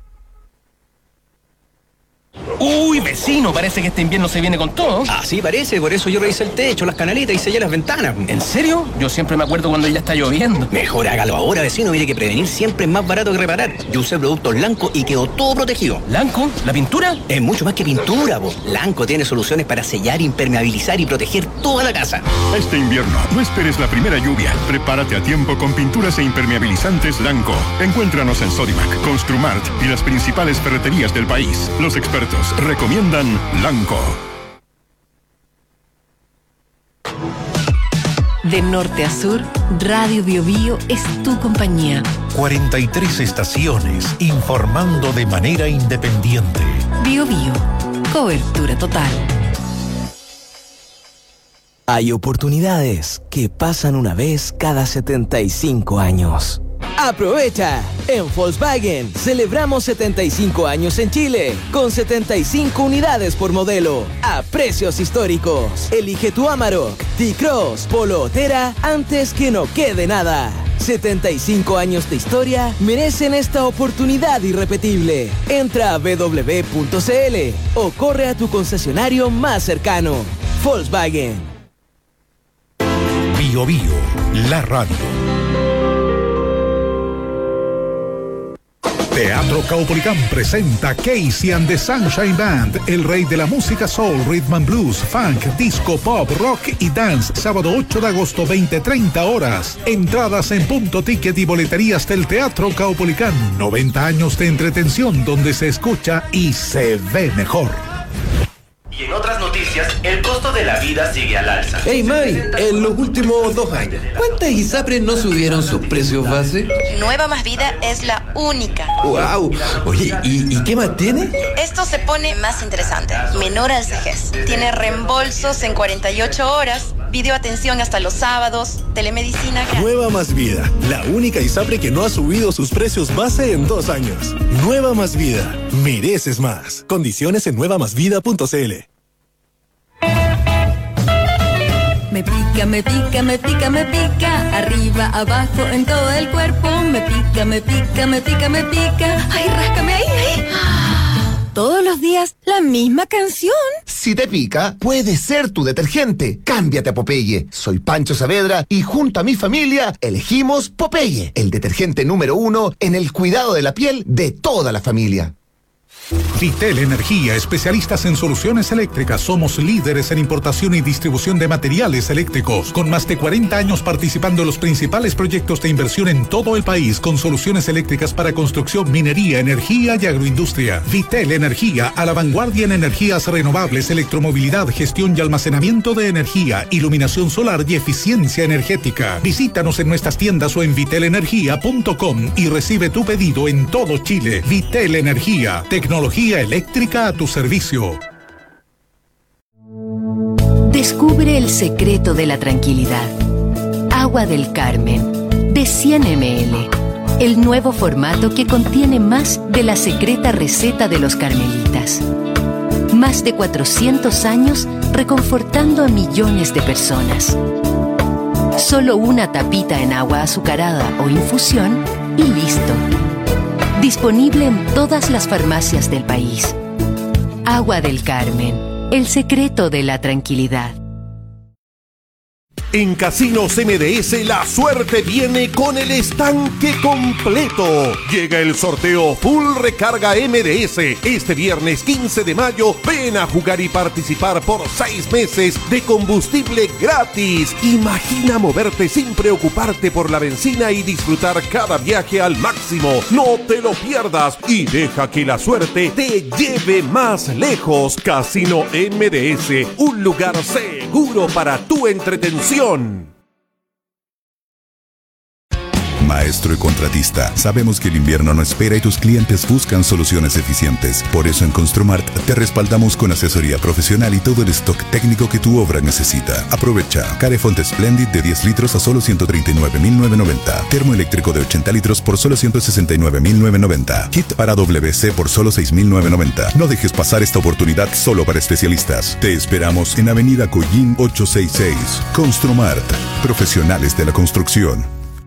Uy, vecino, parece que este invierno se viene con todo. Así parece, por eso yo revisé el techo, las canaletas y sellé las ventanas. ¿En serio? Yo siempre me acuerdo cuando ya está lloviendo. Mejor hágalo ahora, vecino. Mire que prevenir siempre es más barato que reparar. Yo usé productos Lanco y quedó todo protegido. ¿Lanco? ¿La pintura? Es mucho más que pintura, po. Lanco tiene soluciones para sellar, impermeabilizar y proteger toda la casa. Este invierno, no esperes la primera lluvia. Prepárate a tiempo con pinturas e impermeabilizantes Lanco. Encuéntranos en Sodimac, Construmart y las principales ferreterías del país. Los expertos recomiendan Lanco. De norte a sur, Radio Bío Bío es tu compañía. 43 estaciones informando de manera independiente. Bío Bío, cobertura total. Hay oportunidades que pasan una vez cada 75 años. ¡Aprovecha! En Volkswagen celebramos 75 años en Chile, con 75 unidades por modelo, a precios históricos. Elige tu Amarok, T-Cross, Polo o Terra antes que no quede nada. 75 años de historia merecen esta oportunidad irrepetible. Entra a www.cl o corre a tu concesionario más cercano. Volkswagen. Bío Bío, la radio. Teatro Caupolicán presenta Casey and the Sunshine Band, el rey de la música soul, rhythm and blues, funk, disco, pop, rock y dance, sábado 8 de agosto, 20:30 horas. Entradas en Punto Ticket y boleterías del Teatro Caupolicán. 90 años de entretención donde se escucha y se ve mejor. Y en otras noticias, el costo de la vida sigue al alza. Hey May, en los últimos 2 años, ¿cuántas ISAPRES no subieron sus precios base? Nueva Más Vida es la única. ¡Wow! Oye, ¿y qué más tiene? Esto se pone más interesante. Menor al CEGES. Tiene reembolsos en 48 horas, videoatención hasta los sábados, telemedicina gratis. Nueva Más Vida, la única ISAPRE que no ha subido sus precios base en 2 años. Nueva Más Vida, mereces más. Condiciones en nuevamasvida.cl. Me pica, me pica, me pica, me pica. Arriba, abajo, en todo el cuerpo. Me pica, me pica, me pica, me pica. Ay, ráscame ahí, ahí. todos los días la misma canción. Si te pica, puede ser tu detergente. Cámbiate a Popeye. Soy Pancho Saavedra y junto a mi familia elegimos Popeye, el detergente número 1 en el cuidado de la piel de toda la familia. Vitel Energía, especialistas en soluciones eléctricas. Somos líderes en importación y distribución de materiales eléctricos, con más de 40 años participando en los principales proyectos de inversión en todo el país, con soluciones eléctricas para construcción, minería, energía y agroindustria. Vitel Energía, a la vanguardia en energías renovables, electromovilidad, gestión y almacenamiento de energía, iluminación solar y eficiencia energética. Visítanos en nuestras tiendas o en vitelenergia.com y recibe tu pedido en todo Chile. Vitel Energía, tecnología eléctrica a tu servicio. Descubre el secreto de la tranquilidad. Agua del Carmen, de 100 ml. El nuevo formato que contiene más de la secreta receta de los carmelitas. Más de 400 años reconfortando a millones de personas. Solo una tapita en agua azucarada o infusión y listo. Disponible en todas las farmacias del país. Agua del Carmen, el secreto de la tranquilidad. En Casinos MDS la suerte viene con el estanque completo. Llega el sorteo Full Recarga MDS. Este viernes 15 de mayo ven a jugar y participar por 6 meses de combustible gratis. Imagina moverte sin preocuparte por la benzina y disfrutar cada viaje al máximo. No te lo pierdas y deja que la suerte te lleve más lejos. Casino MDS, un lugar seguro para tu entretención. Maestro y contratista, sabemos que el invierno no espera y tus clientes buscan soluciones eficientes. Por eso en Construmart te respaldamos con asesoría profesional y todo el stock técnico que tu obra necesita. Aprovecha Carefont Splendid de 10 litros a solo 139.990. Termoeléctrico de 80 litros por solo 169.990. Kit para WC por solo 6.990. No dejes pasar esta oportunidad solo para especialistas. Te esperamos en Avenida Collín 866. Construmart, profesionales de la construcción.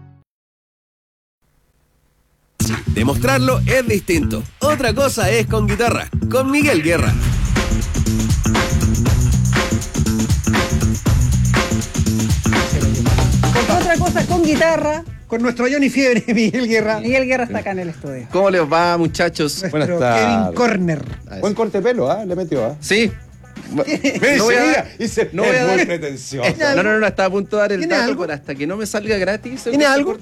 Demostrarlo es distinto. Otra cosa es con guitarra, con Miguel Guerra. Otra cosa con guitarra, con nuestro Johnny Fiebre, Miguel Guerra. Miguel Guerra está acá en el estudio. ¿Cómo les va, muchachos? Buenas tardes. Kevin Corner. Buen corte de pelo, le metió, Sí. No voy a dar pretensión. No, estaba a punto de dar el dato, algo? pero hasta que no me salga gratis. ¿Tiene algo?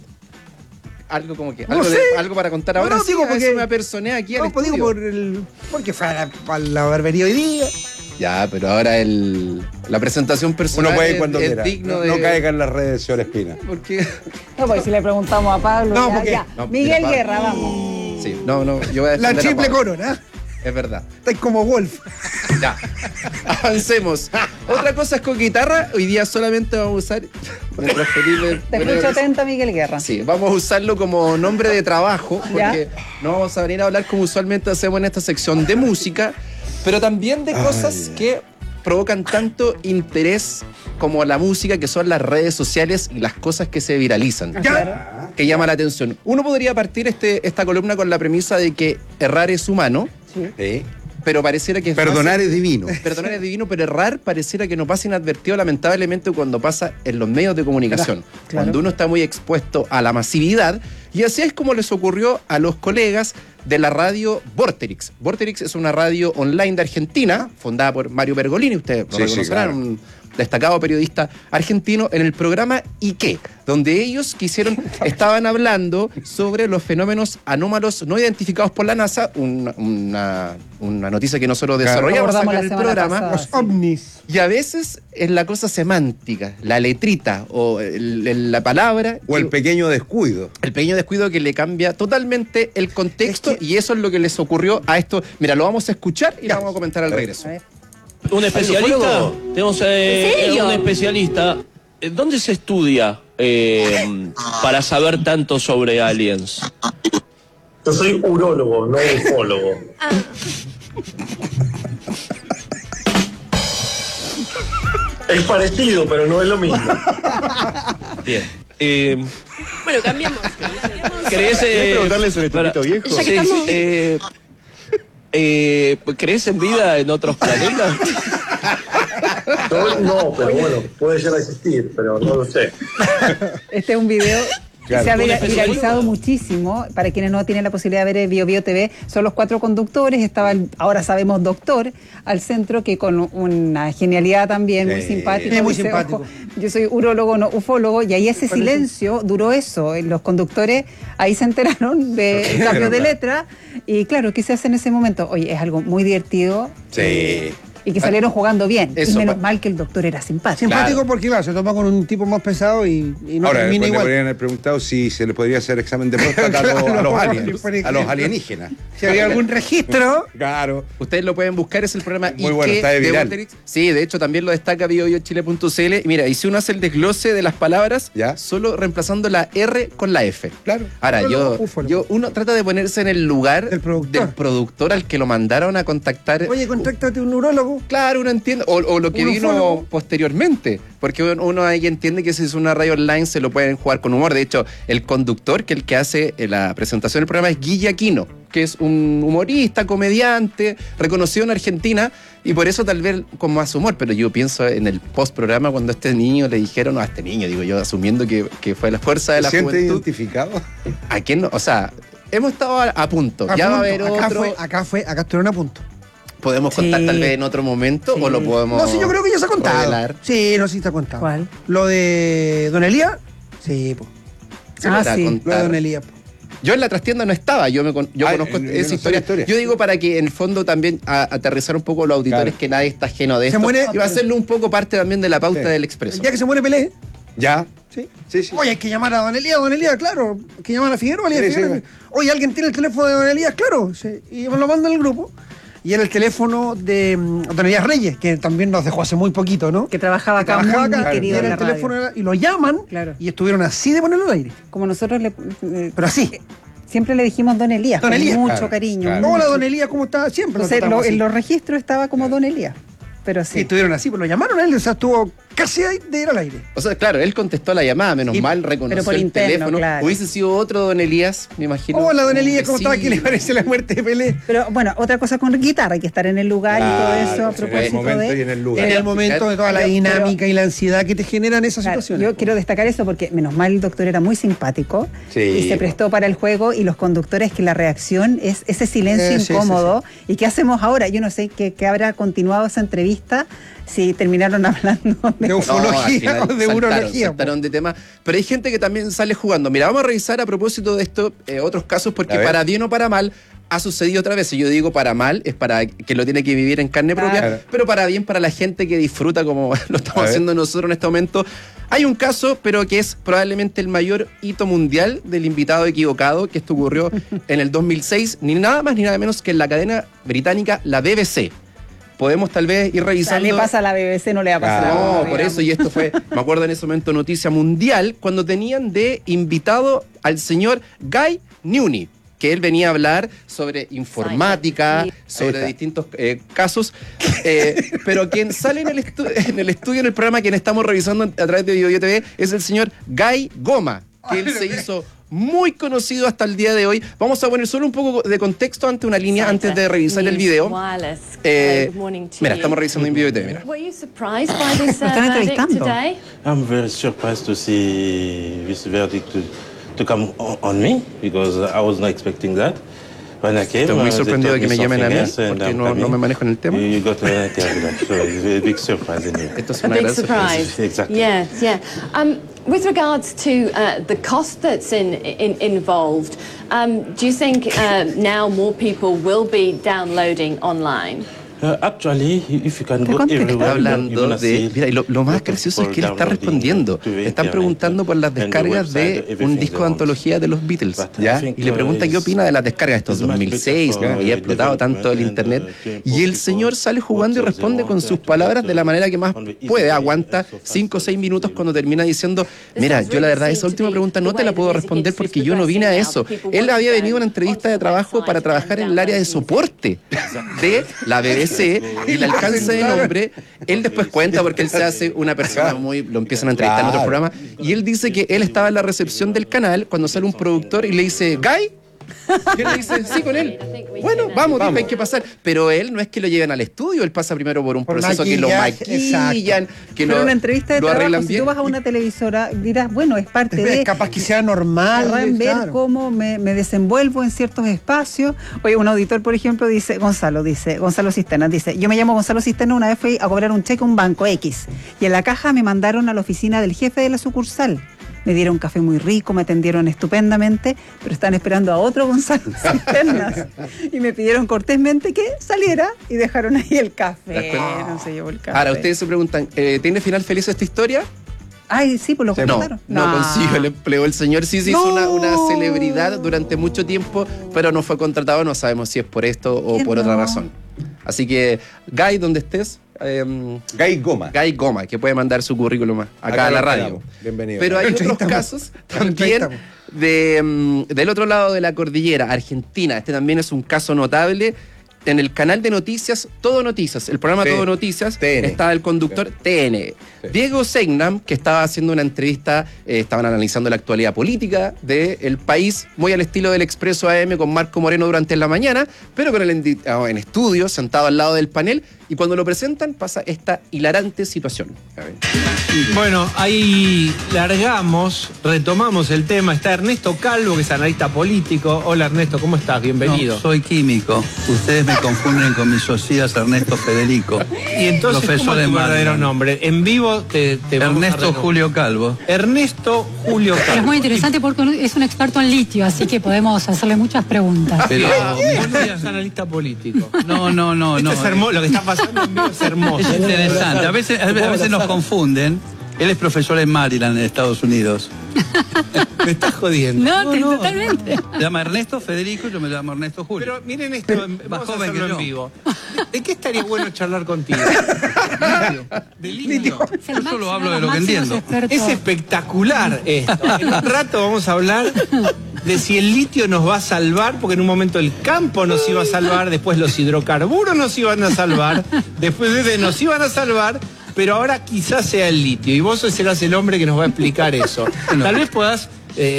Algo como que. No sé. Algo para contar ahora. No, digo porque me apersoné aquí al digo estudio. porque fue a la barbería hoy día. Ya, pero ahora la presentación personal uno puede ir cuando es quiera. digno No caiga en las redes, señor Espina. ¿Por qué? No, porque si le preguntamos a Pablo. No, ya, porque- ya. No, Miguel mira, Guerra, vamos. Sí, no, yo voy a La defender a triple Pablo. corona. Es verdad. Estáis como Wolf. Ya. Avancemos. Otra cosa es con guitarra. Hoy día solamente vamos a usar. Te escucho atenta, Miguel Guerra. Sí, vamos a usarlo como nombre de trabajo, porque Ya. no vamos a venir a hablar como usualmente hacemos en esta sección de música, pero también de cosas que provocan tanto interés como la música, que son las redes sociales y las cosas que se viralizan. Claro. Que llama la atención. Uno podría partir esta columna con la premisa de que errar es humano, Sí. pero pareciera que Perdonar es divino. Perdonar es divino, pero errar pareciera que no pasa inadvertido, lamentablemente, cuando pasa en los medios de comunicación. Claro. Cuando uno está muy expuesto a la masividad. Y así es como les ocurrió a los colegas de la radio Vorterix. Vorterix es una radio online de Argentina, fundada por Mario Pergolini, ustedes lo Sí, reconocerán, claro. un destacado periodista argentino, en el programa ¿Y qué?, donde ellos estaban hablando sobre los fenómenos anómalos no identificados por la NASA, una noticia que nosotros desarrollamos Abordamos acá en la el semana programa. pasada, Los ovnis. Y a veces es la cosa semántica, la letrita o la palabra. O el pequeño descuido. El pequeño descuido que le cambia totalmente el contexto, y eso es lo que les ocurrió a esto. Mira, lo vamos a escuchar y lo vamos a comentar al regreso. Un especialista, ¿Algo? tenemos ¿En serio? un especialista. ¿Dónde se estudia para saber tanto sobre aliens? Yo soy urólogo, no ufólogo. Es parecido, pero no es lo mismo. Bien. Bueno, cambiamos. ¿Querés preguntarle sobre tu pito viejo? Ya que Sí, estamos- ¿Crees en vida en otros planetas? No, pero bueno, puede llegar a existir, pero no lo sé. Este es un video Claro. se ha viralizado muchísimo. Para quienes no tienen la posibilidad de ver Bio Bio TV, son los 4 conductores. Estaba, ahora sabemos, doctor al centro, que con una genialidad también, muy simpático. Es muy dice, simpático. "Ojo, yo soy urólogo, no ufólogo", y ahí ese silencio duró eso. Los conductores ahí se enteraron del cambio de letra. Y claro, ¿qué se hace en ese momento? Oye, es algo muy divertido. Sí. Y que salieron jugando bien. Eso, y menos mal que el doctor era simpático. Simpático porque, claro, se toma con un tipo más pesado y no Ahora, termina después le igual. podrían haber preguntado si se le podría hacer examen de próstata a los aliens, a los alienígenas. Si había algún registro. Claro. Ustedes lo pueden buscar, es el programa Muy bueno, está de viral. Wonderix. Sí, de hecho también lo destaca biobiochile.cl. Y mira, y si uno hace el desglose de las palabras, solo reemplazando la R con la F. Claro. Ahora, uno trata de ponerse en el lugar del productor al que lo mandaron a contactar. Oye, contáctate un urólogo. Claro, uno entiende. O lo que Un vino ufólogo. posteriormente. Porque uno ahí entiende que si es una radio online se lo pueden jugar con humor. De hecho, el conductor, que el que hace la presentación del programa, es Guille Aquino, que es un humorista, comediante, reconocido en Argentina, y por eso tal vez con más humor. Pero yo pienso en el post-programa cuando a este niño le dijeron, a este niño, digo yo, asumiendo que fue la fuerza de la ¿Se siente juventud. identificado? ¿A quién no? O sea, hemos estado a punto. A Ya va a punto. haber otro. Acá estuvieron a punto. ¿Podemos contar tal vez en otro momento o lo podemos? No, sí, yo creo que ya se ha contado. revelar? Sí, no, sí está contado. ¿Cuál? Lo de Don Elías, sí, po. Se lo da a Lo contar. de Don Elías, po. Yo en la trastienda no estaba, yo conozco esa historia. Yo digo para que en el fondo también aterrizar un poco los auditores, que nadie está ajeno de Se esto. muere- y va a hacerlo un poco parte también de la pauta del Expreso. El día que se muere Pelé. Ya. Sí. Sí. Oye, hay que llamar a Don Elías, claro. Hay que llamar a Figueroa. Sí, Figueroa. sí. Oye, ¿alguien tiene el teléfono de Don Elías? Claro. Sí. Y me lo mandan al grupo. Y era el teléfono de Don Elías Reyes, que también nos dejó hace muy poquito, ¿no? Que trabajaba acá, Trabajaba muy acá, querido era en el la radio. teléfono y lo llaman y estuvieron así de ponerlo al aire. Como nosotros le... Pero así. Siempre le dijimos Don Elías, Don con Elías. mucho Claro, cariño. claro. mucho. Hola, Don Elías, ¿cómo está? Siempre. Entonces, tratamos así. en los registros estaba como Don Elías. Pero sí. Y estuvieron así, pues lo llamaron a él, o sea, estuvo casi ahí de ir al aire. O sea, claro, él contestó la llamada, menos Sí, mal, pero reconoció por el interno, teléfono. claro. Hubiese sido otro Don Elías, me imagino. Hola, Don un Elías, ¿cómo está? ¿Qué vecino. le parece la muerte de Pelé? Pero bueno, otra cosa con guitarra, hay que estar en el lugar y todo eso a propósito de... En el momento de toda la dinámica y la ansiedad que te generan esas Claro, situaciones. yo quiero destacar eso porque menos mal el doctor era muy simpático Sí. y se prestó para el juego, y los conductores, que la reacción es ese silencio Sí, incómodo. ¿Y qué hacemos ahora? Yo no sé qué habrá continuado esa entrevista, si terminaron hablando de ufología o de urología. Saltaron de tema. Pero hay gente que también sale jugando. Mira, vamos a revisar a propósito de esto otros casos, porque para bien o para mal ha sucedido otra vez. Y yo digo para mal, es para que lo tiene que vivir en carne propia, Claro. pero para bien para la gente que disfruta como lo estamos haciendo nosotros en este momento. Hay un caso, pero que es probablemente el mayor hito mundial del invitado equivocado, que esto ocurrió en el 2006, ni nada más ni nada menos que en la cadena británica, la BBC. Podemos tal vez ir O sea, revisando. le pasa a la BBC, no le va a pasar a No, la por digamos. eso, y esto fue, me acuerdo en ese momento, noticia mundial, cuando tenían de invitado al señor Guy Newny, que él venía a hablar sobre informática, sobre distintos casos, pero quien sale en el estudio, en el programa, quien estamos revisando a través de Bio Bio TV, es el señor Guy Goma, que él se hizo muy conocido hasta el día de hoy. Vamos a poner solo un poco de contexto ante una línea antes de revisar el video. Mira, estamos revisando en Bio Bio TV, mira. Were you surprised by this verdict today? I'm very surprised to see this verdict to come on me because I was not expecting that. When I came, Estoy muy they sorprendido de told que me llamen a mí, something else and porque I'm no coming. me manejo en el tema. You got an interview, so it's a big surprise anyway. Esto es A una big gran surprise. sorpresa. Exactly. Yes, yeah. With regards to the cost that's involved, do you think now more people will be downloading online? Actually, if you can Está go everywhere, you're hablando gonna de... see Mira, y lo más gracioso es que él está respondiendo. Le están preguntando por las descargas de un disco de antología de los Beatles, ¿ya? Y le pregunta qué opina de las descargas. Esto es 2006, que había explotado tanto el internet. Y el señor sale jugando y responde con sus palabras de la manera que más puede. Aguanta 5 o 6 minutos cuando termina diciendo, mira, yo la verdad esa última pregunta no te la puedo responder porque yo no vine a eso. Él había venido a una entrevista de trabajo para trabajar en el área de soporte de la BBC, y le alcanza de nombre. Él después cuenta, porque él se hace una persona muy... Lo empiezan a entrevistar en otros programas, y él dice que él estaba en la recepción del canal cuando sale un productor y le dice, Guy, Y él dice, sí, con él. Bueno, vamos, dijo, hay que pasar. Pero él no es que lo lleven al estudio, él pasa primero por un proceso que lo maquillan, que pero una entrevista de lo trabajo, arreglan si bien. tú vas a una televisora, dirás, bueno, es parte de... Capaz que sea normal. Querrán ver cómo me desenvuelvo en ciertos espacios. Oye, un auditor, por ejemplo, Gonzalo Cisterna, dice, yo me llamo Gonzalo Cisterna, una vez fui a cobrar un cheque a un banco X, y en la caja me mandaron a la oficina del jefe de la sucursal. Me dieron café muy rico, me atendieron estupendamente, pero estaban esperando a otro Gonzalo Cisternas. Y me pidieron cortésmente que saliera y dejaron ahí el café. No se llevó el café. Ahora, ustedes se preguntan, ¿tiene final feliz esta historia? Ay, sí, pues lo contaron. No consiguió el empleo. El señor sí se hizo una celebridad durante mucho tiempo, pero no fue contratado. No sabemos si es por esto o por otra razón. Así que, Guy, donde estés, Guy Goma, que puede mandar su currículum acá a la radio. Bienvenido. Pero hay otros casos también del otro lado de la cordillera, Argentina. Este también es un caso notable. En el canal de noticias, Todo Noticias, el programa Todo Noticias, estaba el conductor TN. Diego Segnam, que estaba haciendo una entrevista, estaban analizando la actualidad política del país, muy al estilo del Expreso AM con Marco Moreno durante la mañana, pero con el en estudio, sentado al lado del panel, y cuando lo presentan pasa esta hilarante situación. Bueno, ahí retomamos el tema. Está Ernesto Calvo, que es analista político. Hola Ernesto, ¿cómo estás? Bienvenido. No, soy químico. Ustedes me confunden con mi socias Ernesto Federico. Y entonces, profesor ¿cómo es tu de verdadero nombre? En vivo te Ernesto Julio Calvo. Ernesto Julio Calvo. Es muy interesante porque es un experto en litio, así que podemos hacerle muchas preguntas. Pero vos no eres analista político. No. Esto es hermoso, lo que está pasando en vivo es hermoso. Es interesante. A veces nos confunden. Él es profesor en Maryland, en Estados Unidos. Me estás jodiendo. No, totalmente. Se llama Ernesto Federico y yo me llamo Ernesto Julio. Pero miren esto, más vamos a joven hacerlo que yo. en vivo. ¿De qué estaría bueno charlar contigo? De litio. Yo solo hablo de lo que entiendo. Es espectacular esto. En un rato vamos a hablar de si el litio nos va a salvar, porque en un momento el campo nos iba a salvar, después los hidrocarburos nos iban a salvar, después nos iban a salvar, pero ahora quizás sea el litio. Y vos serás el hombre que nos va a explicar eso. Tal vez puedas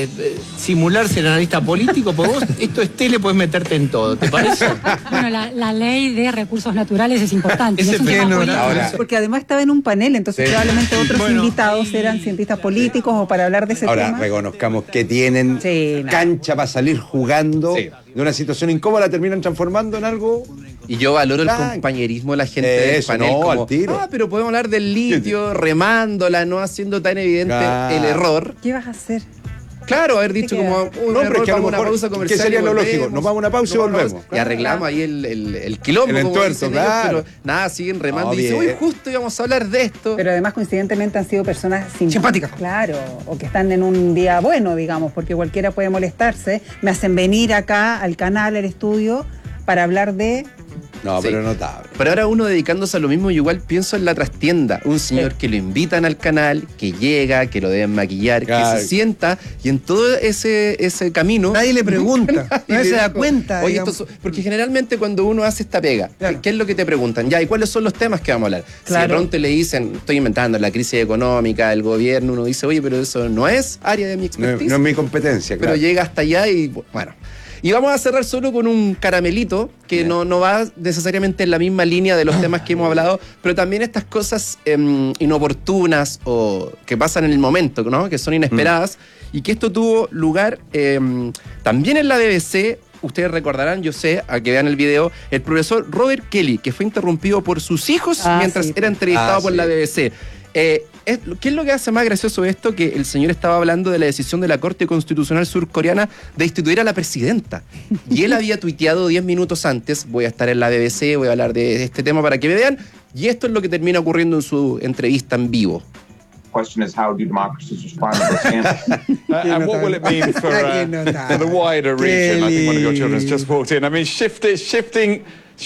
simular ser analista político, porque vos, esto es tele, puedes meterte en todo, ¿te parece? Bueno, la ley de recursos naturales es importante. Ese porque además estaba en un panel, entonces probablemente otros invitados eran cientistas políticos o para hablar de ese tema. Ahora, reconozcamos que tienen cancha para salir jugando de una situación incómoda, la terminan transformando en algo. Y yo valoro el compañerismo de la gente del panel. Al tiro. Pero podemos hablar del litio, remándola, no haciendo tan evidente el error. ¿Qué vas a hacer? Claro, haber dicho como no, pero es que a lo mejor, una pausa comercial. ¿qué sería lo lógico? Nos vamos a una pausa y volvemos. Y arreglamos ahí el quilombo. El entuerto, claro. Pero nada, siguen remando y dicen, uy, justo íbamos a hablar de esto. Pero además, coincidentemente, han sido personas simpáticas. Claro, o que están en un día bueno, digamos, porque cualquiera puede molestarse. Me hacen venir acá al canal, al estudio, para hablar de... No, pero notable. Pero ahora uno dedicándose a lo mismo, yo igual pienso en la trastienda. Un señor que lo invitan al canal, que llega, que lo deben maquillar, que se sienta, y en todo ese camino... Nadie le pregunta, nadie se da cuenta. Oye, porque generalmente cuando uno hace esta pega, ¿qué es lo que te preguntan? Ya, ¿y cuáles son los temas que vamos a hablar? Claro. Si de pronto le dicen, estoy inventando, la crisis económica, el gobierno, uno dice, oye, pero eso no es área de mi expertise. No es mi competencia, claro. Pero llega hasta allá y, bueno... Y vamos a cerrar solo con un caramelito que no va necesariamente en la misma línea de los temas que hemos hablado, pero también estas cosas inoportunas o que pasan en el momento, ¿no? Que son inesperadas, y que esto tuvo lugar también en la BBC. Ustedes recordarán, yo sé, a que vean el video, el profesor Robert Kelly, que fue interrumpido por sus hijos mientras era entrevistado por la BBC. ¿Qué es lo que hace más gracioso esto? Que el señor estaba hablando de la decisión de la Corte Constitucional surcoreana de destituir a la presidenta. Y él había tuiteado 10 minutos antes, voy a estar en la BBC, voy a hablar de este tema para que me vean. Y esto es lo que termina ocurriendo en su entrevista en vivo. Question is, how do democracies respond to this scandal? And what will it mean for the wider region? I think one of your children's just walked in. I mean, shifting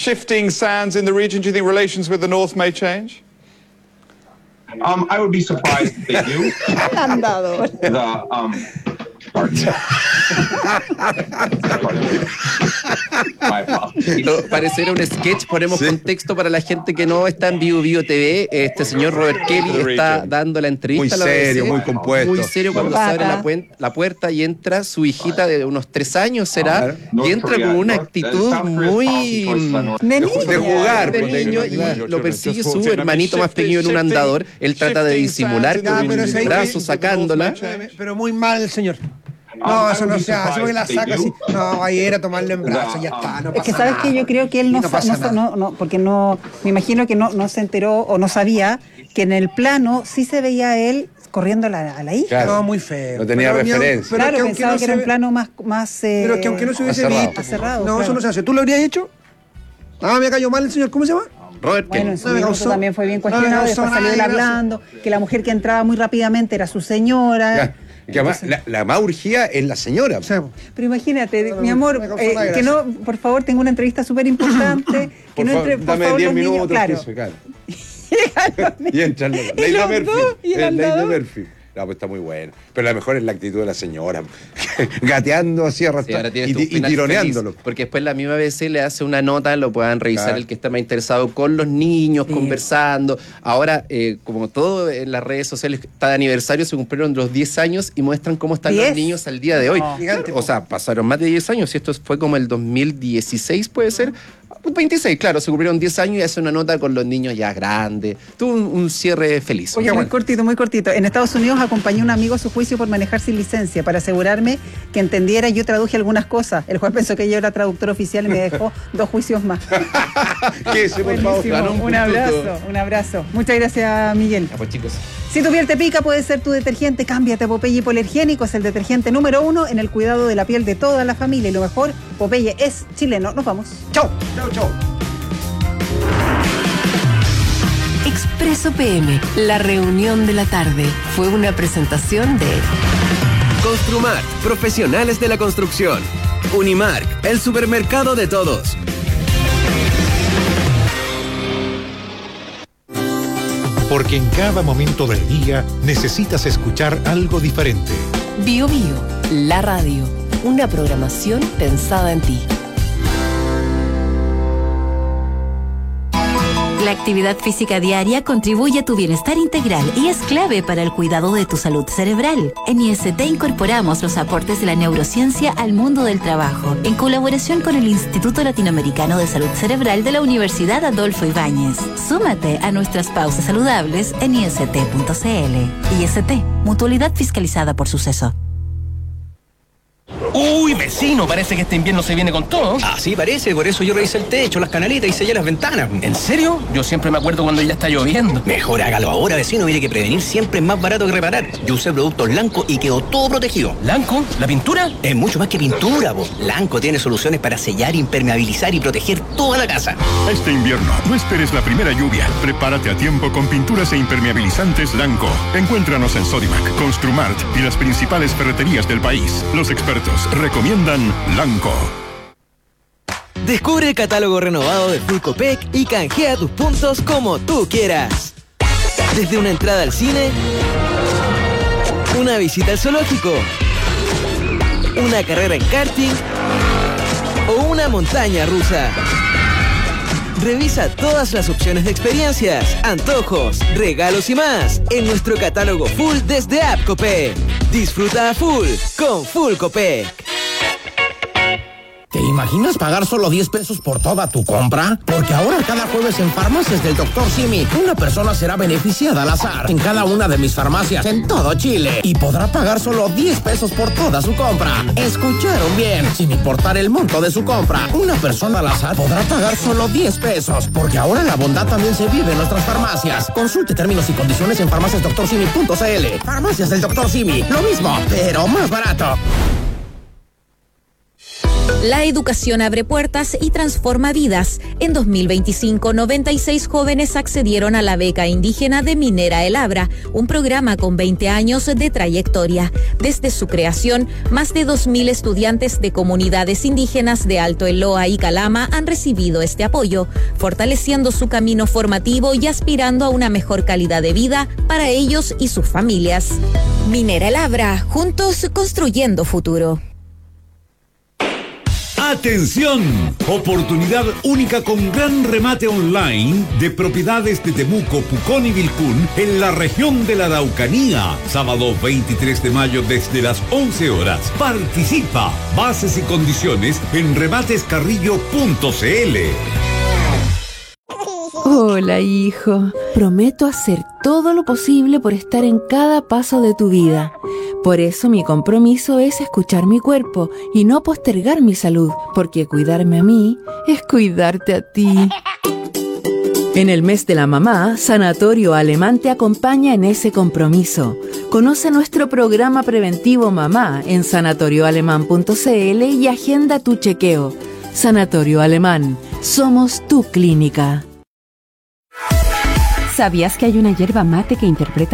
sands in the region. Do you think relations with the North may change? I would be surprised if they do. Pareciera un sketch, ponemos contexto para la gente que no está en Vivo TV. Este señor Robert Kelly está dando la entrevista. Muy serio, muy compuesto. Muy serio cuando se abre la puerta y entra su hijita de unos 3 años, será, y entra con una actitud muy de jugar, de niño, y lo persigue su hermanito más pequeño en un andador. Él trata de disimular con un brazo sacándola. Pero muy mal el señor. No, eso no se hace porque la saca así. No, va a ir a tomarlo en brazos, ya está. No pasa es que sabes que yo creo que él porque no, me imagino que no se enteró o no sabía que en el plano sí se veía él corriendo a la hija. Claro. No, muy feo. No tenía referencia. Claro, pensaba que era un plano más pero que aunque no se hubiese visto. Cerrado, no, claro. Eso no se hace. ¿Tú lo habrías hecho? Me cayó mal el señor. ¿Cómo se llama? Robert Bueno, en su minuto también fue bien cuestionado, después salió él hablando, que la mujer que entraba muy rápidamente era su señora. Que además, la más urgía es la señora. Pero imagínate, mi amor, que no, por favor, tengo una entrevista súper importante. Que no entre, por dame favor, 10 los niños, minutos. claro. Y entran los y el Lady andador. Murphy. No, pues está muy bueno. Pero la mejor es la actitud de la señora. Gateando así, arrastrando y tironeándolo. Feliz, porque después la misma BBC le hace una nota, lo puedan revisar el que está más interesado, con los niños, conversando. Ahora, como todo en las redes sociales está de aniversario, se cumplieron los 10 años y muestran cómo están los niños al día de hoy. O sea, pasaron más de 10 años y esto fue como el 2016, puede ser. 26, claro, se cumplieron 10 años y hace una nota con los niños ya grandes. Tuvo un cierre feliz. Oye, muy cortito. En Estados Unidos acompañé a un amigo a su juicio por manejar sin licencia para asegurarme que entendiera. Yo traduje algunas cosas. El juez pensó que yo era traductor oficial y me dejó 2 juicios más. Un abrazo. Muchas gracias, Miguel. Pues chicos. Si tu piel te pica, puede ser tu detergente. Cámbiate a Popeye Hipoalergénico. Es el detergente número 1 en el cuidado de la piel de toda la familia. Y lo mejor, Popeye es chileno. Nos vamos. Chau. Expreso PM, la reunión de la tarde, fue una presentación de Construmart, profesionales de la construcción. Unimark, el supermercado de todos. Porque en cada momento del día necesitas escuchar algo diferente. Bio Bio, la radio, una programación pensada en ti. La actividad física diaria contribuye a tu bienestar integral y es clave para el cuidado de tu salud cerebral. En IST incorporamos los aportes de la neurociencia al mundo del trabajo, en colaboración con el Instituto Latinoamericano de Salud Cerebral de la Universidad Adolfo Ibáñez. Súmate a nuestras pausas saludables en ist.cl. IST, mutualidad fiscalizada por Suceso. Uy, vecino, parece que este invierno se viene con todo. Así parece, por eso yo revisé el techo, las canaletas y sellé las ventanas. ¿En serio? Yo siempre me acuerdo cuando ya está lloviendo. Mejor hágalo ahora, vecino, mire que prevenir siempre es más barato que reparar. Yo usé productos Lanco y quedó todo protegido. ¿Lanco? ¿La pintura? Es mucho más que pintura, po. Lanco tiene soluciones para sellar, impermeabilizar y proteger toda la casa. Este invierno, no esperes la primera lluvia. Prepárate a tiempo con pinturas e impermeabilizantes Lanco. Encuéntranos en Sodimac, Construmart y las principales ferreterías del país. Los expertos recomiendan Lanco. Descubre el catálogo renovado de Full Copec y canjea tus puntos como tú quieras. Desde una entrada al cine, una visita al zoológico, una carrera en karting o una montaña rusa. Revisa todas las opciones de experiencias, antojos, regalos y más en nuestro catálogo full desde App Copec. Disfruta a full con Full Copec. ¿Te imaginas pagar solo 10 pesos por toda tu compra? Porque ahora cada jueves en Farmacias del Dr. Simi, una persona será beneficiada al azar en cada una de mis farmacias en todo Chile y podrá pagar solo 10 pesos por toda su compra. ¿Escucharon bien? Sin importar el monto de su compra, una persona al azar podrá pagar solo 10 pesos, porque ahora la bondad también se vive en nuestras farmacias. Consulte términos y condiciones en farmaciasdrsimi.cl. Farmacias del Dr. Simi, lo mismo, pero más barato. La educación abre puertas y transforma vidas. En 2025, 96 jóvenes accedieron a la beca indígena de Minera El Abra, un programa con 20 años de trayectoria. Desde su creación, más de 2.000 estudiantes de comunidades indígenas de Alto Eloa y Calama han recibido este apoyo, fortaleciendo su camino formativo y aspirando a una mejor calidad de vida para ellos y sus familias. Minera El Abra, juntos construyendo futuro. ¡Atención! Oportunidad única con gran remate online de propiedades de Temuco, Pucón y Vilcún en la región de la Araucanía. Sábado 23 de mayo desde las 11 horas. Participa. Bases y condiciones en rematescarrillo.cl. Hola, hijo. Prometo hacer todo lo posible por estar en cada paso de tu vida. Por eso mi compromiso es escuchar mi cuerpo y no postergar mi salud, porque cuidarme a mí es cuidarte a ti. En el mes de la mamá, Sanatorio Alemán te acompaña en ese compromiso. Conoce nuestro programa preventivo Mamá en sanatorioalemán.cl y agenda tu chequeo. Sanatorio Alemán, somos tu clínica. ¿Sabías que hay una yerba mate que interpreta